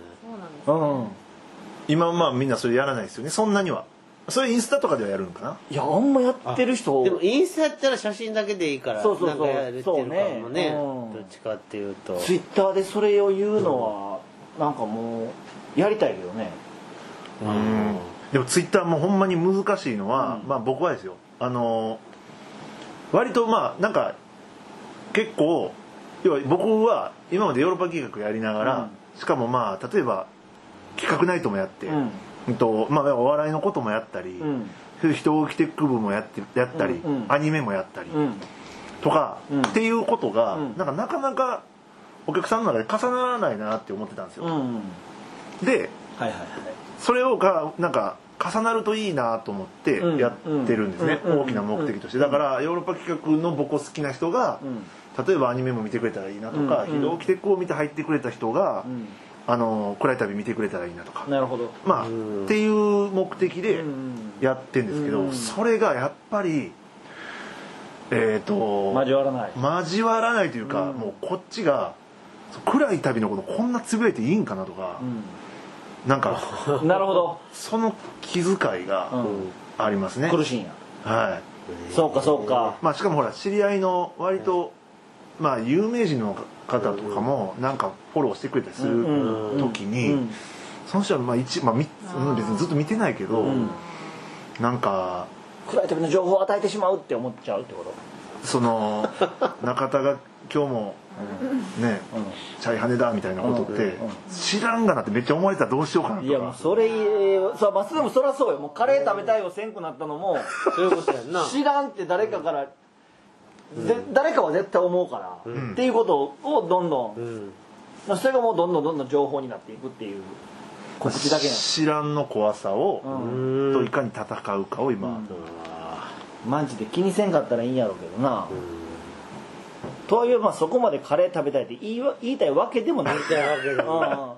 今まあみんなそれやらないですよねそんなにはそれインスタとかではやるのかないやあんまやってる人でもインスタやったら写真だけでいいからそうそうそうなんかやれてるかもねどっちかっていうとツイッターでそれを言うのはなんかもうやりたいけどねうんでもツイッターもほんまに難しいのはまあ僕はですよあの割とまあなんか結構要は僕は今までヨーロッパ企画やりながらしかもまあ例えば企画ナイトもやってうんとまあ、お笑いのこともやったり、うん、人を着てく部もやってやったり、うんうん、アニメもやったり、うん、とか、うん、っていうことが、うん、なんかなかなかお客さんの中で重ならないなって思ってたんですよ。うん、で、はいはいはい、それをがなんか重なるといいなと思ってやってるんですね、うん、大きな目的として。だからヨーロッパ企画の僕を好きな人が、うん、例えばアニメも見てくれたらいいなとか、うん、人を着てくを見て入ってくれた人が、うんあの暗い旅見てくれたらいいなとかなるほどまあっていう目的でやってるんですけどそれがやっぱりえっと交わらない交わらないというかもうこっちが暗い旅のことこんなつぶやいていいんかなとかなんかなるほどその気遣いがありますね苦しいんやはいそうかそうかまあしかもほら知り合いの割とまあ有名人の方とかもなんかフォローしてくれたりする時にその人はまあ一まあ別にずっと見てないけどなんか暗い旅の情報を与えてしまうって思っちゃうってことその中田が今日もねチャイハネだみたいなことって知らんがなってめっちゃ思われたらどうしようかなとかいやもうそれさまっすぐもそりゃそうよもうカレー食べたいをせんくなったのも知らんって誰かからで誰かは絶対思うから、うん、っていうことをどんどん、うん、それがもうどんどんどんどん情報になっていくっていう告知だけなん知らんの怖さを、うん、といかに戦うかを今、うん、 マジで気にせんかったらいいんやろうけどな、うん、とはいえまあそこまでカレー食べたいって言い言いたいわけでもない言いたいわけでもない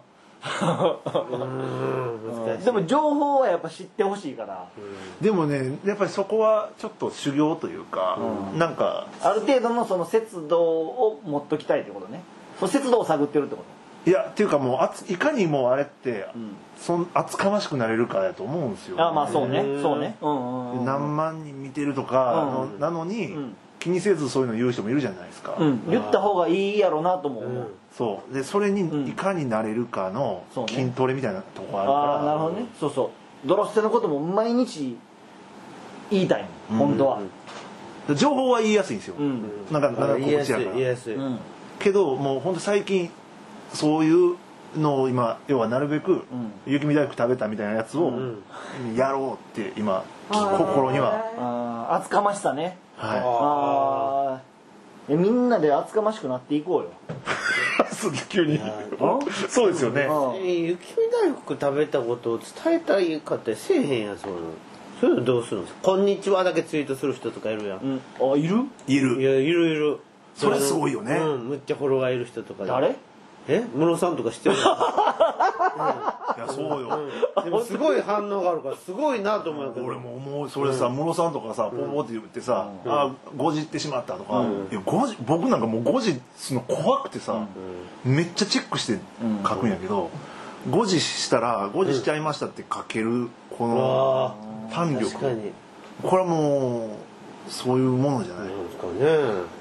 でも情報はやっぱ知ってほしいから、 うん、でもねやっぱりそこはちょっと修行というか、うん、なんかある程度のその節度を持っときたいってことねその節度を探ってるってこといやっていうかもうあついかにもうあれって、うん、そん厚かましくなれるかやと思うんですよ、ね、 あまあそうねそうね、うんうんうん、何万人見てるとかの、うん、なのに、うん、気にせずそういうの言う人もいるじゃないですか、 うん、言った方がいいやろうなとも思う、うんそうでそれにいかになれるかの筋トレみたいなとこあるから、 うんね、あなるほどねそうそうドロステのことも毎日言いたいの本当は、 うん、情報は言いやすいんですよ、うん、なんかなんか告知やから言いやすい、うん、 けどもう本当最近そういうのを今要はなるべく、うん、雪見大福食べたみたいなやつをやろうって今、うん、心にはあ厚かましさねはいあみんなで厚かましくなっていこうよ急にそうですよね雪見大福食べたことを伝えたいかってせえへんやそういうのそういうのどうするんですかこんにちはだけツイートする人とかいるやん、うん、 あいるいるいやいるいるそれすごいよねうんむっちゃフォロワーいる人とか誰え室さんとか知ってるやん、うん、いやそうよ、 うん、でもすごい反応があるからすごいなと思うけど俺も思うそれさ室さんとかさポンポンって言ってさ「あごじってしまった」とかいやごじ僕なんかもうごじすの怖くてさめっちゃチェックして書くんやけどごじしたらごじしちゃいましたって書けるこの胆力これはもうそういうものじゃないですかね確かに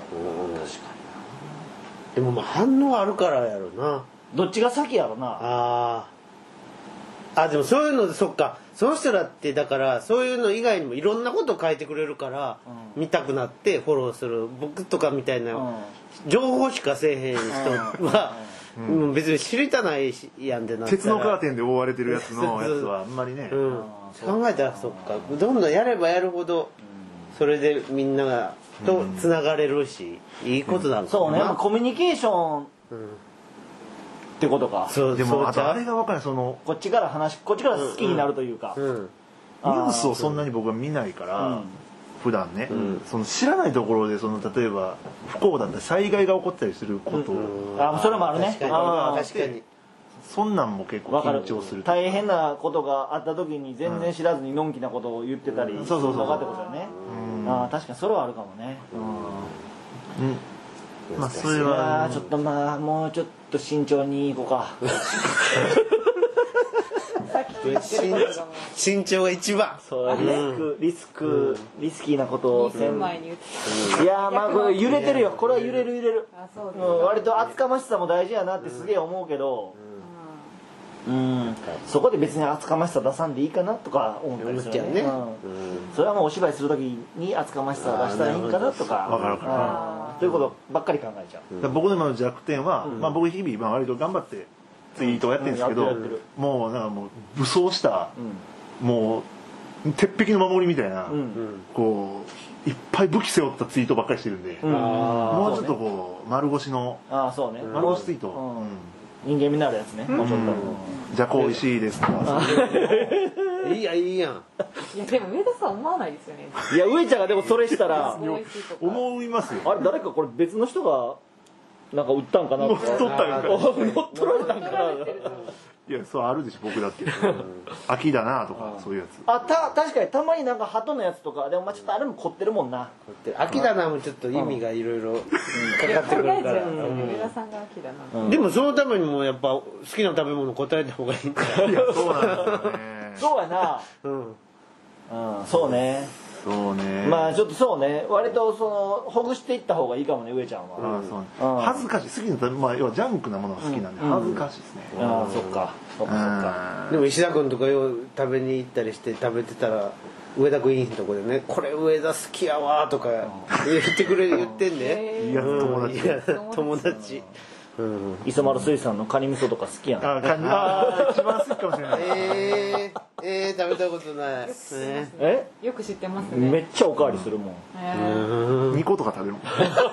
でもまあ反応あるからやろなどっちが先やろなああでもそういうのでそっかその人らってだからそういうの以外にもいろんなこと書いてくれるから、うん、見たくなってフォローする僕とかみたいな、うん、情報しかせえへん人は、うんうん、別に知りたないやんでなったら鉄のカーテンで覆われてるやつのやつはあんまりね、うん、 考えたらそっかどんどんやればやるほどそれでみんながとつながれるし、うん、いいことなんだそうねコミュニケーション、うんってことかそうでもあとあれが分かんないそのこっちから話こっちから好きになるというか、うんうん、 ニュースをそんなに僕は見ないから、うん、普段ね、うん、その知らないところでその例えば不幸だったり災害が起こったりすることを、 うん、あそれもあるね確かに確かにそんなんも結構緊張する大変なことがあった時に全然知らずにのんきなことを言ってたり、うん、 そうそうそう分かってことだよね、 うんああ確かにそれはあるかもね。 うん。まあそれはちょっとまあもうちょっと慎重にいこうか。 身長が一番。 そうリスクリスクリスキーなことをせん。いやまあこれ揺れてるよ。これは揺れる揺れる。割と厚かましさも大事やなってすげえ思うけど。うん、そこで別に厚かましさ出さんでいいかなとか思ったりするね。それはもうお芝居する時に厚かましさを出したらいいんかなとか。 分かる分かる。ということばっかり考えちゃう。 僕の今の弱点は、まあ僕日々割と頑張ってツイートをやってるんですけど、もうなんかもう武装したもう鉄壁の守りみたいなこういっぱい武器背負ったツイートばっかりしてるんで、もうちょっとこう丸腰の丸腰ツイート。 人間味のあるやつね。もうちょっと。 じゃこおいしいですとか。 いいやいいやん。 いやでも上田さん思わないですよね。 いや上ちゃんがでもそれしたら思いますよ。 あれ誰かこれ別の人がなんか売ったんかなとか。 乗っ取ったんか。 乗っ取られたんかな。 いやそうあるでしょ僕だって秋だなとかそういうやつ。 あた確かにたまになんか鳩のやつとかでもまあちょっとあれも凝ってるもんな。 秋だなもちょっと意味がいろいろかかってくるから。 上田さんが秋だな。 でもそのためにもやっぱ好きな食べ物答えた方がいいんだよ。 いやそうなんですよね。 そうやな。うんうんそうね。 そうね。 まあちょっとそうね割とそのほぐしていった方がいいかもね上ちゃんは。 あそう恥ずかしい好きなまあ要はジャンクなものが好きなんで恥ずかしいですね。 ああそっかそっかそっか。 でも石田君とかよう食べに行ったりして食べてたら上田君いいとこでねこれ上田好きやわとか言ってくれ言ってんね。 いや友達友達。 磯丸水産のカニ味噌とか好きやん。 あカニあ一番好きかもしれない。 えーえー食べたことない。 えよく知ってますね。 めっちゃおかわりするもん。 にことか食べるもん。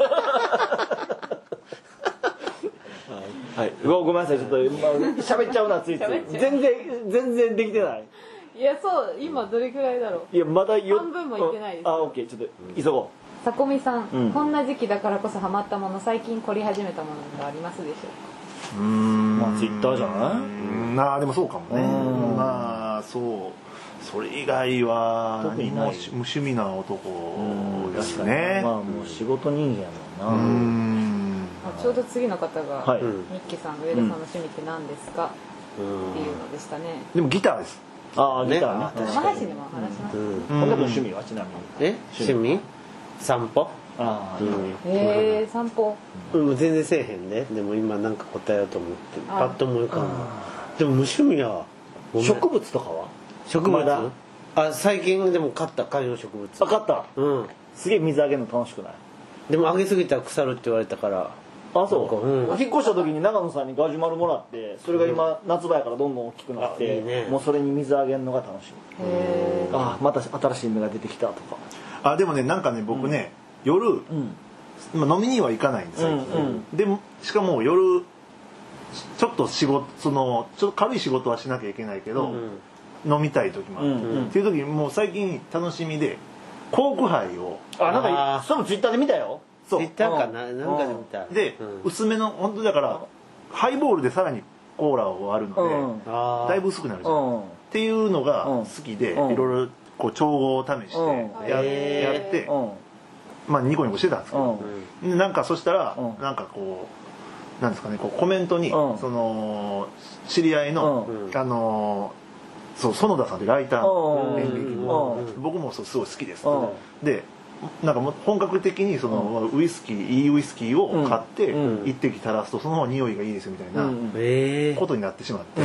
はい、ごめんなさいちょっと喋っちゃうなついつい全然全然できてない。 いやそう今どれくらいだろう。 いやまだよ半分もいってないです。 あオッケーちょっと急ごう。 さこみさん、こんな時期だからこそハマったもの最近凝り始めたものがありますでしょうか。 うーんまあツイッターじゃない。 ああでもそうかもね。まあそうそれ以外は何も無趣味な男ですね。 まあもう仕事人間やもんな。 ちょうど次の方が、はい、ミッキーさん上田さんの趣味って何ですか、うん、っていうのでしたね。 でもギターです。 ああギターね。 生配信でも話します。 本田君趣味はちなみに。 え趣味？散歩？ ああ。 ええ散歩。 うん全然せえへんね。でも今なんか答えようと思ってパッと思い浮かんだ。でも無趣味や。 植物とかは？ 植物？あ最近でも買った観葉植物。 あ買った。うん。すげえ水あげるの楽しくない？でもあげすぎたら腐るって言われたから。 あそう、うん、引っ越した時に長野さんにガジュマルもらってそれが今、うん、夏場やからどんどん大きくなって、いいね、もうそれに水あげるのが楽しい。あまた新しい芽が出てきたとか。 あでもねなんかね僕ね、うん、夜、うんまあ、飲みには行かないんですよ、うんうん、でもしかも夜ちょっと仕事そのちょっと軽い仕事はしなきゃいけないけど、うん、飲みたい時もあって、うんうん、っていう時にもう最近楽しみでコーク杯をあなんかそれもツイッターで見たよ。 ツイッターかな、うん、なんかで見たで、うん、薄めの本当だからハイボールでさらにコーラを割るので、うん、だいぶ薄くなるじゃん、うん、っていうのが好きで、うん、いろいろこう調合を試してや,、うん、やって、うん、まあニコニコしてたんですけど、うん、なんかそしたら、うん、なんかこうなんですかねこうコメントに、うん、その知り合いの、うん、あのそう園田さんってライターの演劇の、うん、僕もそうすごい好きです、うん、でなんかもう本格的にそのウイスキーいいウイスキーを買って一滴垂らすとそのまま匂いがいいですよみたいなことになってしまって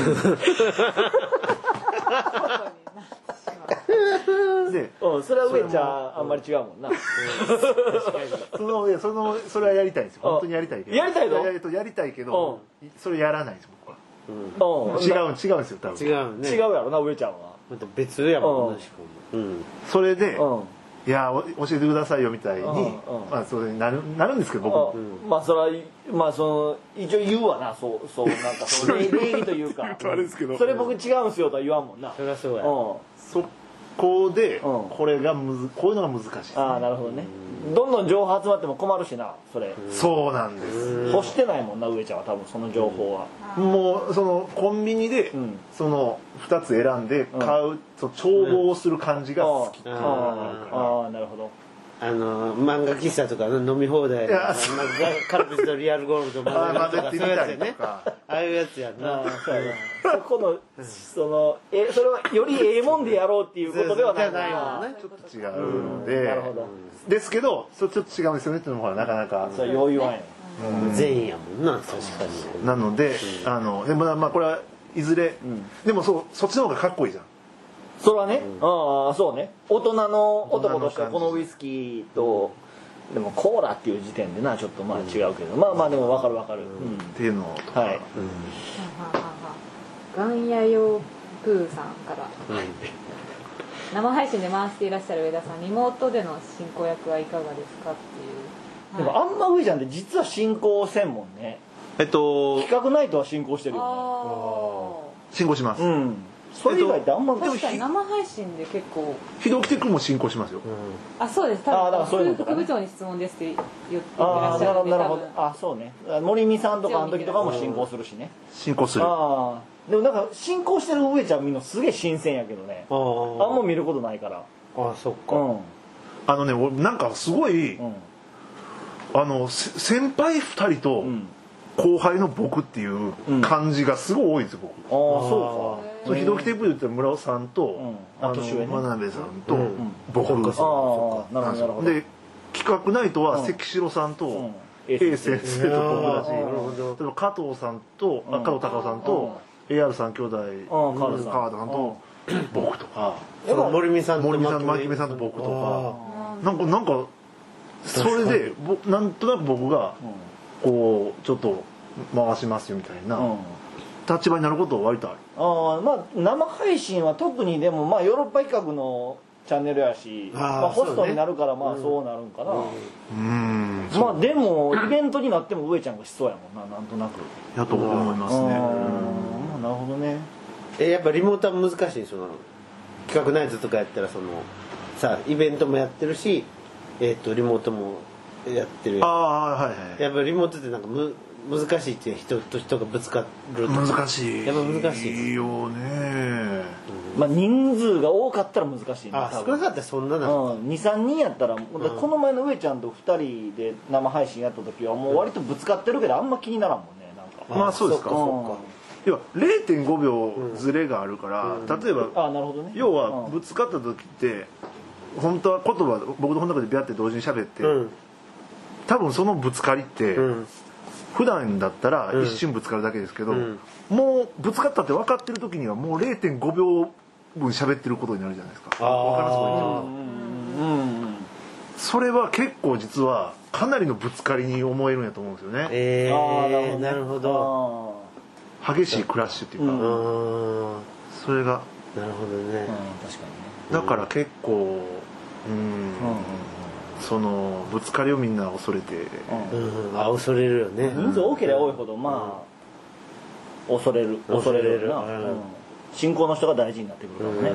で、うん、それは上ちゃんあんまり違うもんな。 そのそのそれはやりたいんですよ。本当にやりたいけど。 やりたいの？ やりたいけど、それやらないです僕は。違う違うんですよ多分。 違うね。 違うやろな上ちゃんは。 また別やもんなしかも。 それで。いや教えてくださいよみたいに、まあそれになるなるんですけど僕も、 まあそれはまあその一応言うわなそうそうなんかそう礼儀というかそれ僕違うんすよとは言わんもんな。 そりゃそうや。 そこでこれがむずこういうのが難しい。 ああなるほどね。どんどん情報集まっても困るしなそれ。 そうなんです。 欲してないもんな上ちゃんは多分その情報は。 もうそのコンビニでそのふたつ選んで買うその調合をする感じが好き。 ああなるほど。 あの漫画喫茶とかの飲み放題カルピスとリアルゴールド混ぜてみたりとかああいうやつやんな。 そこのそのえそれはよりええもんでやろうっていうことではないもんね。 ちょっと違うので、なるほどですけどそれちょっと違うんですよねっていうのもなかなかそれ余裕はない。 全員やもんな確かに。 なのであのでもまあこれはいずれでもそうそっちの方がかっこいいじゃん。 それはね、ああそうね、大人の男としてこのウイスキーと、でもコーラっていう時点でなちょっとまあ違うけど、まあまあでも分かる分かる、 っていうのとか、はい、 ガンヤヨプーさんから、生配信で回していらっしゃる上田さん、リモートでの進行役はいかがですかっていう。 でもあんま上ちゃんって実は進行専門ね。 えっと企画ナイトは進行してるよね。進行します。うんそれ以外ってあんま確かに生配信で結構非同期テクも進行しますよ、 あそうです多分副部長に質問ですって言ってらっしゃるんで、 なるほど、あそうね、森美さんとかあの時とかも進行するしね、 進行する。 あでもなんか進行してる上ちゃん見るのすげえ新鮮やけどね、あんま見ることないから。 あそっか、 あのね俺なんかすごいあの先輩ふたりと後輩の僕っていう感じがすごい多いんですよ僕。 ああそうか。 非同期テープで言ったら村尾さんと真鍋さんと僕がで企画ナイトは関城さんと A 先生と僕だし、例えば加藤さんと加藤隆夫さんと エーアールさん兄弟川田さんと僕とか森美さんと牧目さんと僕とかなんかなんかそれでなんとなく僕がこうちょっと回しますよみたいな立場になることは割とある。 ああまあ生配信は特にでもまあヨーロッパ企画のチャンネルやし、まあホストになるからまあそうなるんかな。うんまあでもイベントになっても上ちゃんがしそうやもんな、なんとなく。 やと思いますね。なるほどね。 えやっぱリモートは難しいんですよ。企画ナイトとかやったらそのさイベントもやってるし、えっとリモートもやってる。 ああはいはい。 やっぱリモートってなんかむ難しいって人と人がぶつかると難しいやっぱ難しいよね、 うん、まあ人数が多かったら難しいんだ。あ少なかったらそんなの、 うん、にさんにんやったら、うん、この前の上ちゃんとふたりで生配信やった時はもう割とぶつかってるけどあんま気にならんもんねなんか。 まあそうですか。要は れいてんごびょうずれがあるから、うん、例えば、 あなるほどね、 要はぶつかった時って本当は言葉僕の中でビャって同時に喋って、うん、多分そのぶつかりって、うん普段だったら一瞬ぶつかるだけですけど、うん、もうぶつかったって分かってる時にはもう れいてんごびょうぶん喋ってることになるじゃないですか。分かります？それは結構実はかなりのぶつかりに思えるんやと思うんですよね。 えー、なるほど。 激しいクラッシュっていうか、うん、それがなるほどね。 確かにね。だから結構うん。うんそのぶつかりをみんな恐れて、 うん、あ恐れるよね。 人数多ければ多いほどまあ恐れる恐れるな、うん、信仰の人が大事になってくるからね。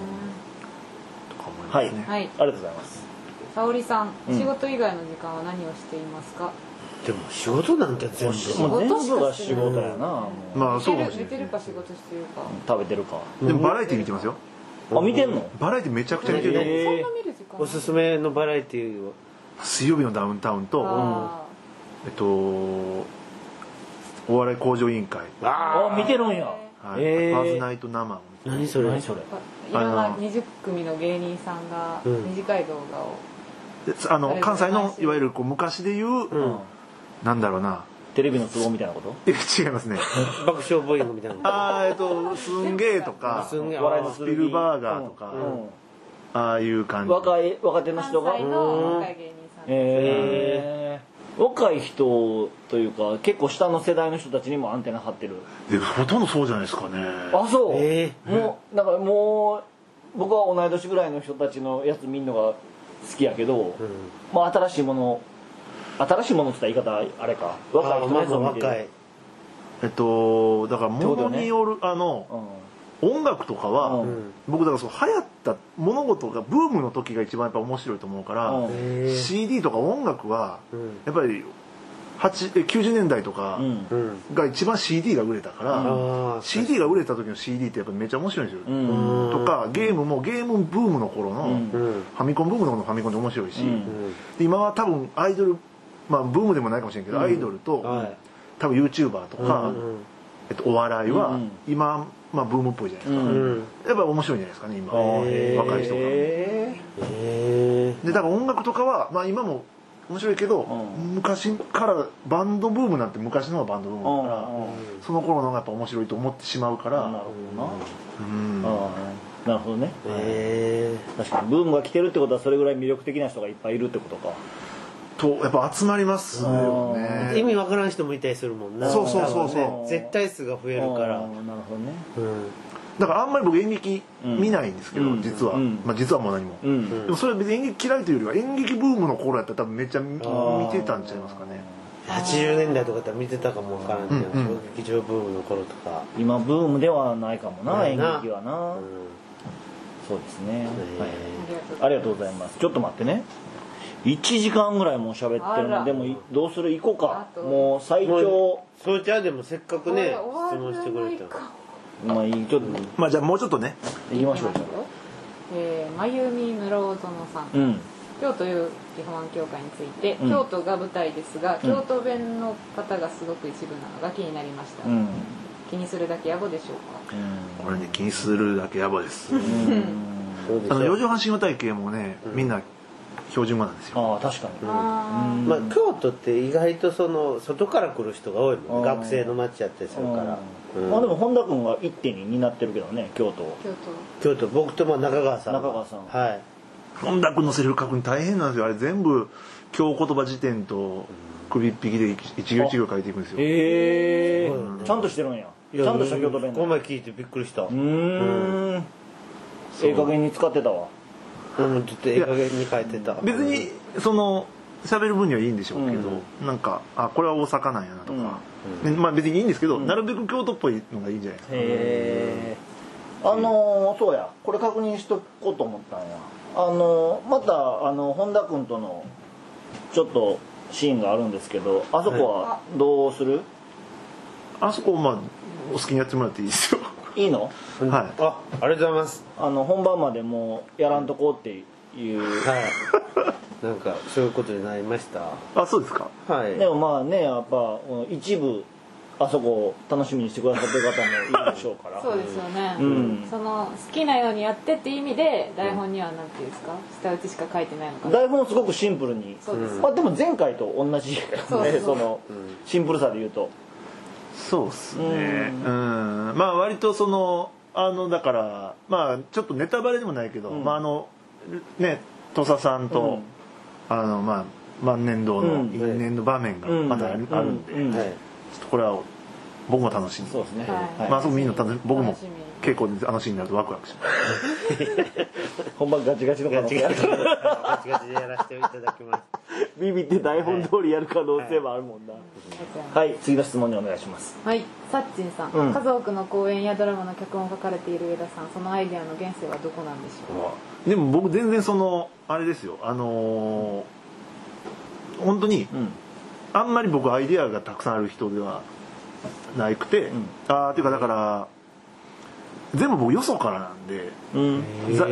はい、はい、ありがとうございます。 沙織さん、仕事以外の時間は何をしていますか？ でも仕事なんて全部全部が仕事やな。 まあそうかもしれない。 寝てるか仕事してるか食べてるか。 でもバラエティ見てますよ。 あ見てんの？ バラエティめちゃくちゃ見てる。 そんな見る時間？ おすすめのバラエティは水曜日のダウンタウンとえっとお笑い向上委員会。 ああ見てるんや。 はい。パーズナイト生。 何それ？何それ？ いろんなにじゅっくみの芸人さんが短い動画を。 あの関西のいわゆるこう昔でいうなんだろうな。 テレビの都合みたいなこと？ 違いますね。 爆笑ボーイングみたいな。 ああえっとすんげーとか、笑いのスピルバーガーとか、ああいう感じ。 若い若手の人が。 関西の若い芸人さん。 ええ。若い人というか結構下の世代の人たちにもアンテナ張ってる。 でほとんどそうじゃないですかね。 あそう。もうなんかもう僕は同い年ぐらいの人たちのやつ見るのが好きやけど、まあ新しいもの。新しいものって言ったら言い方あれか若い人のやつを見てる。 えっとだからものによるあの音楽とかは僕だからそう流行った物事がブームの時が一番やっぱ面白いと思うから シーディー とか音楽はやっぱりきゅうじゅうねんだいとかが一番 シーディー が売れたから、シーディー が売れた時の シーディー ってやっぱめっちゃ面白いんですよ。とかゲームもゲームブームの頃のファミコンブームの頃のファミコンで面白いし、今は多分アイドル、まあブームでもないかもしれんけど、アイドルと多分 YouTuber とか、えっと、お笑いは今、まあ、ブームっぽいじゃないですか、うん、やっぱ面白いんじゃないですかね今若い人が。でだから音楽とかは、まあ、今も面白いけど、うん、昔からバンドブームなんて昔のバンドブームだから、うん、その頃のがやっぱ面白いと思ってしまうから。なるほどな、 うんなるほどね、へえ確かにブームが来てるってことはそれぐらい魅力的な人がいっぱいいるってことかとやっぱ集まりますよね。 意味わからん人もいたりするもんな。 そうそうそうそう、 ね、絶対数が増えるから。なるほどね、 うん、だからあんまり僕演劇見ないんですけど、うん、実は、うん、まあ実はもう何も、うん、でもそれは別に演劇嫌いというよりは演劇ブームの頃やったら多分めっちゃ見てたんちゃいますかね。 はちじゅうねんだいとかだったら見てたかもわからんけど、うんうん、劇場ブームの頃とか。 今ブームではないかもな演劇はな、うん、そうですね、はい、ありがとうございます。ちょっと待ってね、いちじかんぐらいもう喋ってるのでもどうする行こうか。もう最長そうちゃうでもせっかくね質問してくれた。 まあいいちょっとまあじゃあもうちょっとね行きましょう。 えー、まゆみむろぞのさん、うん、京都遊戯保安協会について、うん、京都が舞台ですが、うん、京都弁の方がすごく一部なのが気になりました、うん、気にするだけ野暮でしょうか。 うん、これね気にするだけ野暮です。うんあの四畳半神話体系もね、うん、みんな標準語なんですよ。 ああ確かに。 あまあ京都って意外とその外から来る人が多いもん、ね、学生の街やったりするから。 うん、まあでも本田君は一手に担ってるけどね京都。 京都。京都僕とまあ中川さん。 中川さん。 はい。 本田君のセリフ書くの大変なんですよ。あれ全部京言葉辞典と首一匹で一行一行書いていくんですよ。 へえー。ちゃんとしてるんや。ちゃんとした京都弁。 この前聞いてびっくりした。うーん。ええ加減に使ってたわ。 うん、ちょっとええ加減に書いてた。 別にその喋る分にはいいんでしょうけど、うん、なんかあこれは大阪なんやなとか、うん、まあ別にいいんですけど、うん、なるべく京都っぽいのがいいんじゃないですか。へえ。あのー、そうやこれ確認しとこうと思ったんや。あのー、またあの本田君とのちょっとシーンがあるんですけど、あそこはどうする？ あそこまあお好きにやってもらっていいですよ。 いいの？ はい。 あ、ありがとうございます。 あの本番までもうやらんとこうっていう。はい。 なんかそういうことになりました。 あ、そうですか。 はい。 でもまあねやっぱ一部あそこを楽しみにしてくださってる方もいるでしょうから。 そうですよね。うん。その好きなようにやってって意味で台本にはなんていうんですか下打ちしか書いてないのかな。 台本はすごくシンプルに。そうです。まあでも前回と同じからねそのシンプルさで言うと。 そうですね。うん。うんまあ割とそのあのだからまあちょっとネタバレでもないけど、うん、まああのね土佐さんと、うん、あのまあ万年堂の因縁の場面がまだあるんで、うんうんうん、ちょっとこれは僕も楽しみ。 そうですね。 はい、まあそこみんな楽しみ。僕も結構あのシーンになるとワクワクします。 本番ガチガチのガチガチガチガチでやらせていただきます。 ビビって台本通りやる可能性もあるもんな。はい、はい、次の質問にお願いします。 はい、サッチンさん、うん、数多くの公演やドラマの脚本を書かれている上田さん、そのアイデアの原生はどこなんでしょうか。でも僕全然そのあれですよ。あのー、本当に、うん、あんまり僕アイデアがたくさんある人ではなくて、うん、ああっていうかだから全部僕よそからなんで、うん、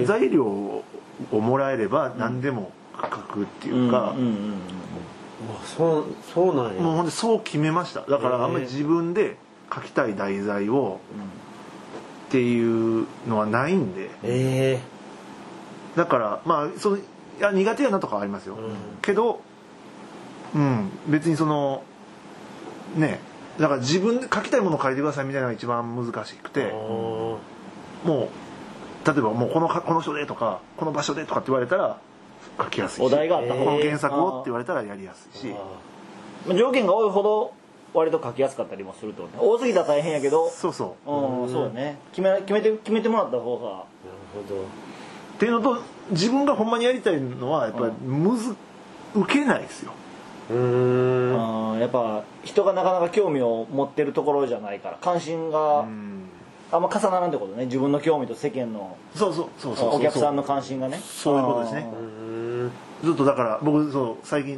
材料をもらえれば何でも書くっていうか、 そうそうなんや。 もうほんでそう決めました。だからあんまり自分で書きたい題材をっていうのはないんで、えー、だからまあそのいや苦手やなとかありますよ、うん、けど、うん、別にそのねだから自分で書きたいものを書いてくださいみたいなのが一番難しくて、もう例えばもうこのこの人でとかこの場所でとかって言われたら書きやすいし、 お題があったこの原作をって言われたらやりやすいし、 条件が多いほど割と書きやすかったりもすると、多すぎたら大変やけど、 そうそう、 うん、そうね、決め決めて決めてもらった方が。なるほど。 っていうのと自分がほんまにやりたいのはやっぱりむず、うん、受けないですよ。 うーん、やっぱ人がなかなか興味を持ってるところじゃないから関心があんま重ならんってことね。自分の興味と世間のそうそうそうそうお客さんの関心がね。 そういうことですね。ずっとだから僕そう最近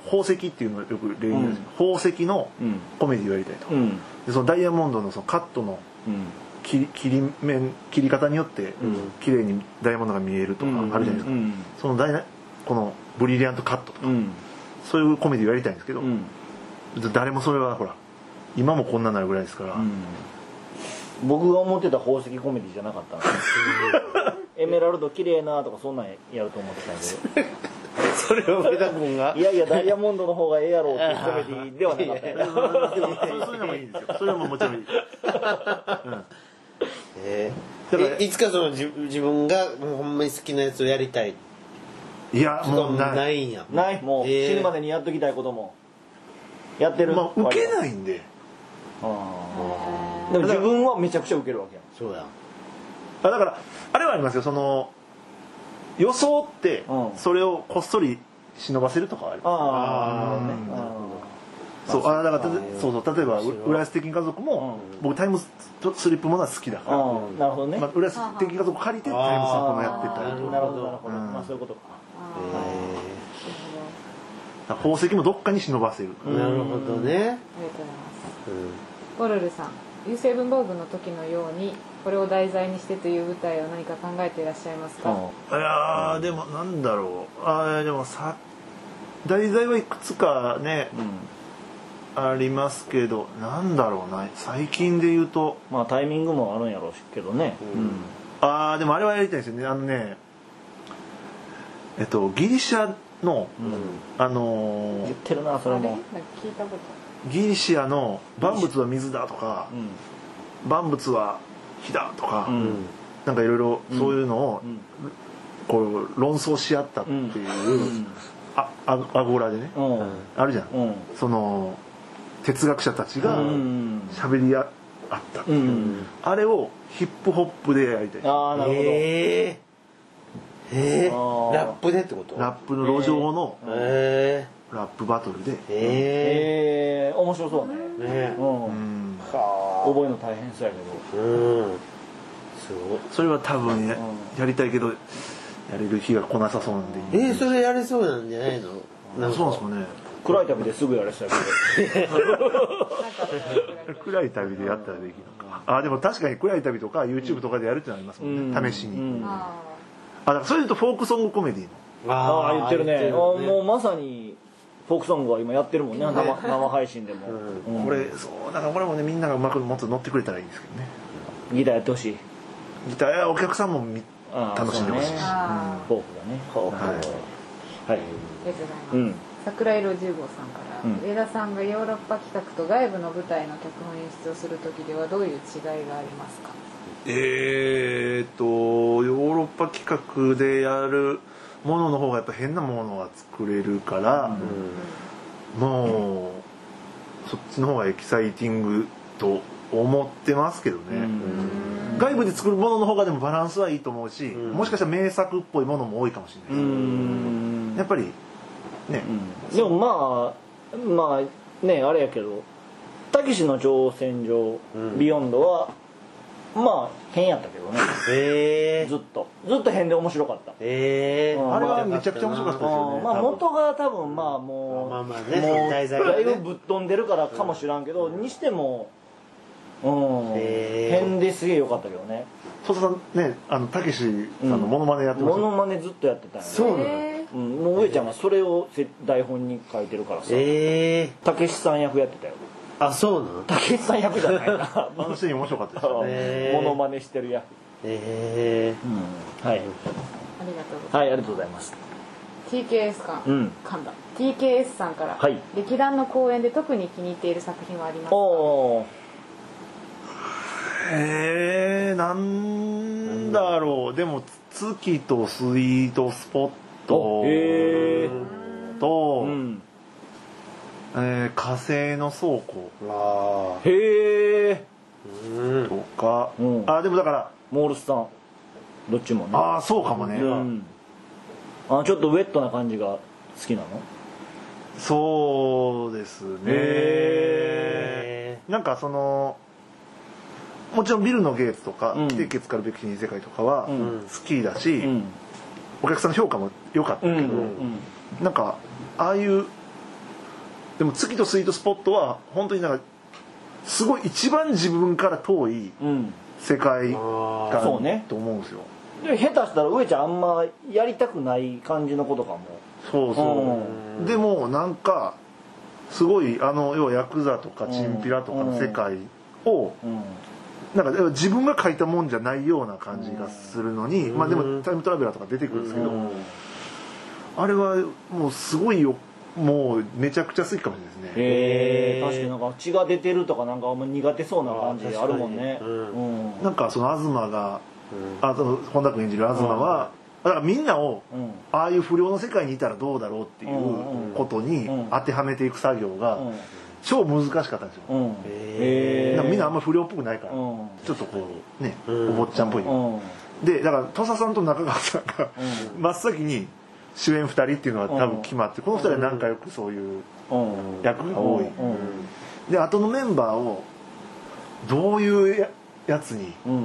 宝石っていうのをよく例に出す、宝石のコメディをやりたいと、でそのダイヤモンドのそのカットの切り切り面切り方によって綺麗にダイヤモンドが見えるとかあるじゃないですか、そのダイナこのブリリアントカットとか、そういうコメディをやりたいんですけど、誰もそれはほら今もこんなになるぐらいですから、 僕が思ってた宝石コメディじゃなかったエメラルド綺麗なとかそんなんやると思ってたんでそれを上田君がいやいやダイヤモンドの方がええやろうっていうコメディではなかったよそういうのもいいんですよ。それはもうもちろんいい、うんえー、いつかその自自分がほんまに好きなやつをやりたい、 いやもうないないんや、 ないもう、えー、死ぬまでにやっときたいこともやってる、 まあ、受けないんで、 あでも自分はめちゃくちゃ受けるわけやん。 そうやあだからあれはありますよ、その予想ってそれをこっそり忍ばせるとかはあります。ああなるほどね。そうあだからそうそう例えば浦安鉄筋家族も僕タイムスリップものは好きだから、 なるほどね。 浦安鉄筋家族借りてタイムスリップもやってたりとか。 なるほどなるほど。まあそういうことか。 宝石もどっかに忍ばせる。 なるほどね。ありがとうございます。 ボルルさん、流星文房具の時のようにこれを題材にしてという舞台を何か考えていらっしゃいますか？ いやでもなんだろう、あでもさ題材はいくつかね、うん、ありますけど、なんだろうな、最近で言うとまあタイミングもあるんやろうけどね、うん、 ああでもあれはやりたいですよね。あのねえっとギリシャの、うん、あのー、 言ってるなそれも聞いたことギリシアの万物は水だとか、うん、万物は火だとか、うん、なんかいろいろそういうのを、うん、こう論争し合ったっていう、うん、ああアゴラでね、うん、あるじゃん、うん、その哲学者たちが喋り合ったっていう、うん、あれをヒップホップでやりたい。 ああなるほど。 えー、えー、ラップでってこと？ ラップの路上の、えーラップバトルで、 えー、面白そうね。ね、うん、うん、覚えるの大変そうやけど、うん、 そうそれは多分 や,、うん、やりたいけどやれる日が来なさそうなんで。 えー、それやれそうなんじゃないの？ なんかそうなんですかね。 暗い旅ですぐやれそうやけど暗い旅でやったらできるのか。あでも確かに暗い旅とか YouTube とかでやるってのありますもんね、うん、試しに、うん、あだからそれで言うとフォークソングコメディのああ言ってるね。もうまさにフォークソングは今やってるもんね、生, 生配信でも、 うんうん、これそうだからこれもねみんながうまくもっと乗ってくれたらいいんですけどね。 ギターやってほしい。 ギターやお客さんも楽しんでほしいし、ね、 フォークだね。フォーク、はい、はい、ありがとうございます、うん、桜色じゅう号さんから、うん、上田さんがヨーロッパ企画と外部の舞台の脚本演出をする時ではどういう違いがありますか？ えーっとヨーロッパ企画でやるものの方がやっぱ変なものが作れるから、うん、もうそっちの方がエキサイティングと思ってますけどね、うん、外部で作るものの方がでもバランスはいいと思うし、うん、もしかしたら名作っぽいものも多いかもしれないです、うん、やっぱりね、 うん、でもまあまあねあれやけどたけしの挑戦状、うん、ビヨンドはまあ変やったけどね、えー、ずっとずっと変で面白かった、 えーうん、あれはめちゃくちゃ面白かったですよね。 まあ元が多分まあもう、まあまあね、もうだいぶぶっ飛んでるからかもしらんけど、うん、にしてもうん、えー、変ですげえ良かったけどね。 戸田さんねあのたけしさんのモノマネやってました、 モノマネずっとやってたんやね。 そうなの、 うん、もう上ちゃんがそれを台本に書いてるからさ、えー、たけしさん役やってたよ。 あ、そうなの？ たけしさん役じゃないなあのシーン面白かったですよね。 モノマネしてる役。えーうん、はい。ありがとうございます。 はい、ありがとうございます。 ティーケーエス か、うん、噛んだ ティーケーエス さんから、はい、劇団の公演で特に気に入っている作品はありますか？おえー、なんだろう、でも月とスイートスポットと、うんえー、火星の倉庫あへえとか、うん、あでもだからモールスさんどっちもね。 ああそうかもね、うん、 あちょっとウェットな感じが好きなの？ そうですね。なんかそのもちろんビルのゲーツとか、うん、来てつかるべき新世界とかは好きだし、うん、お客さんの評価も良かったけど、うんうんうん、なんかああいうでも月とスイートスポットは本当になんかすごい一番自分から遠い世界観と思うんですよ。 で下手したら上ちゃんあんまやりたくない感じのことかも。 そうそう、うん、でもなんかすごいあの要はヤクザとかチンピラとかの世界を、うんうん、なんか自分が書いたもんじゃないような感じがするのに、うん、まあでもタイムトラベラーとか出てくるんですけど、うん、あれはもうすごいよ、もうめちゃくちゃ好きかもしれないですね。 へえ、確かになんか血が出てるとかなんかあんま苦手そうな感じあるもんね。 うんうん、なんかその東が、うん、あと本田君演じる東は、だからみんなを、うん、ああいう不良の世界にいたらどうだろうっていうことに当てはめていく作業が超難しかったんですよ。うん、へえ。みんなあんま不良っぽくないから、うん、ちょっとこうね、うん、お坊ちゃんっぽい。うん、でだから土佐さんと中川さんが、うん、真っ先に主演ふたりっていうのは多分決まって、このふたりは何回よくそういう役が多い。で後のメンバーをどういうややつに、うん、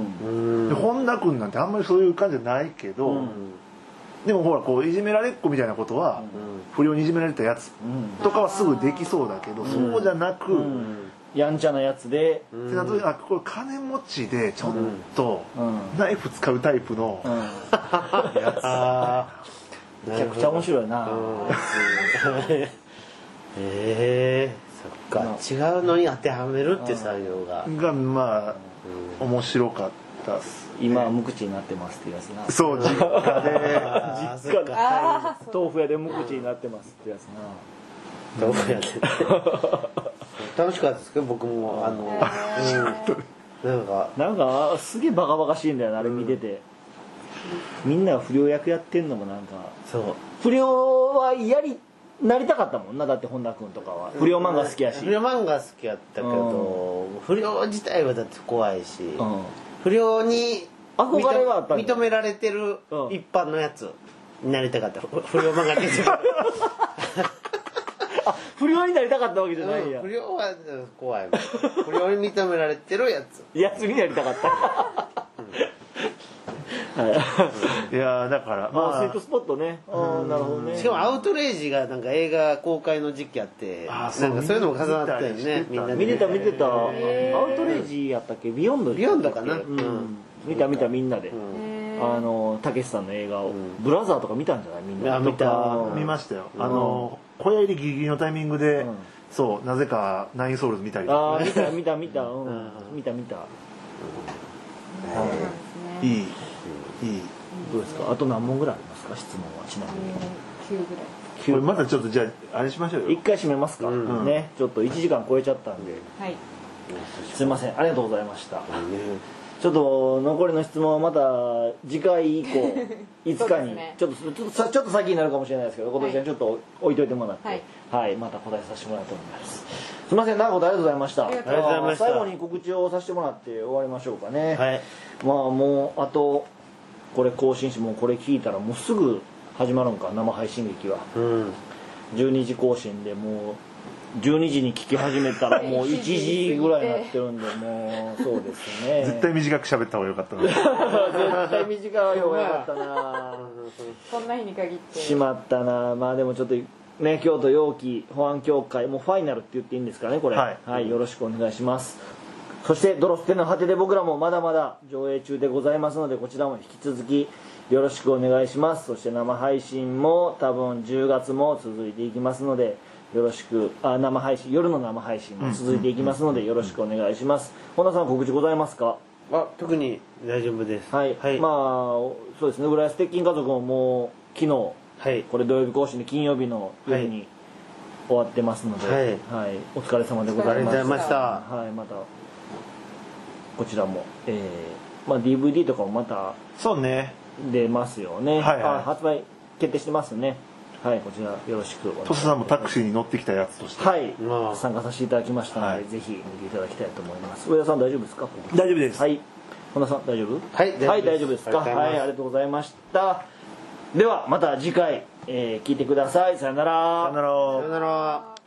で本田君なんてあんまりそういう感じじゃないけど、うん、でもほらこういじめられっ子みたいなことは、うん、不良にいじめられたやつとかはすぐできそうだけど、うん、そうじゃなく、うん、 やんちゃなやつで、 うん、あこれ金持ちでちょっとナイフ使うタイプの、うん、やつ、あめちゃくちゃ面白いな。 へえー、そっか、違うのに当てはめるって作業ががまあ面白かったっす、 ね、今は無口になってますってやつな。 そう実家で実家で豆腐屋で無口になってますってやつな。 豆腐屋で楽しかったですけど僕もあの、うん、なんかなんかすげえバカバカしいんだよなあれ見てて、うん、みんな不良役やってんのもなんかそう不良はやりなりたかったもんな。だって本田君とかは不良漫画好きやし、 不良漫画好きやったけど、うん、不良自体はだって怖いし、うん、不良に憧れはあった認められてる一般のやつになりたかった、うん、不良漫画ですよあ、不良になりたかったわけじゃないや、 うん、不良は怖い不良に認められてるやつやつになりたかったいやだからまあセットスポットね、ああなるほどね。 しかもアウトレイジがなんか映画公開の時期あって、なんかそういうのも重なったよね。みんな見てた見てた。アウトレイジやったっけ、ビヨンドビヨンドかな、 見た見たみんなで、あのたけしさんの映画をブラザーとか見たんじゃないみんな。 見た見ましたよ。あの小屋入りギリギリのタイミングで、そうなぜかナインソウルズ見たり。 ああ見た見た見た見た見た。 いい。いい。 どうですか。あと何問ぐらいありますか、質問は。ちなみにきゅうぐらい。 これまたちょっとじゃああれしましょうよ。 一回締めますか、うん、ね。ちょっといちじかん超えちゃったんで、はい、すいません、ありがとうございました、うん、ちょっと残りの質問はまた次回以降いつかに、ね、ちょっとちょっとちょっと先になるかもしれないですけど、今年はちょっと置いといてもらって、はい、はい、また答えさせてもらいたいと思います。すみません、長いことありがとうございました。ありがとうございました。最後に告知をさせてもらって終わりましょうかね。はい、まあもうあとこれ更新し、もうこれ聞いたらもうすぐ始まるんか、生配信劇は、うん、じゅうにじ更新で、もうじゅうにじに聞き始めたらもういちじぐらいになってるんで、もうそうですね絶対短く喋った方がよかったな絶対短い方がよかったなこんな日に限ってしまったな。まあでもちょっとね、京都陽気保安協会もうファイナルって言っていいんですかねこれ、はい、はい、よろしくお願いします。そしてドロステの果てで僕らもまだまだ上映中でございますので、こちらも引き続きよろしくお願いします。そして生配信も多分じゅうがつも続いていきますのでよろしく、あ、生配信、夜の生配信も続いていきますのでよろしくお願いします。本田さん告知ございますか？ あ、特に大丈夫です。 はい、はい、まあそうですね、浦安鉄筋家族ももう昨日、はい、これ土曜日更新で金曜日の夜に終わってますので、はいはい、お疲れ様でございました。はい、またこちらも、えーまあ、ディーブイディー とかもまたそうね出ますよね。はいはい、あ、発売決定してますね。はい、こちらよろしくお願いします。 土佐さんもタクシーに乗ってきたやつとして、 はい、参加させていただきましたので、はい、ぜひ見ていただきたいと思います。上田さん大丈夫ですか？ 大丈夫です。 はい、本田さん大丈夫？ はい、 はい、大丈夫ですか？はい、ありがとうございました。ではまた次回、えー、聞いてください。さよなら。 さよなら。さよなら。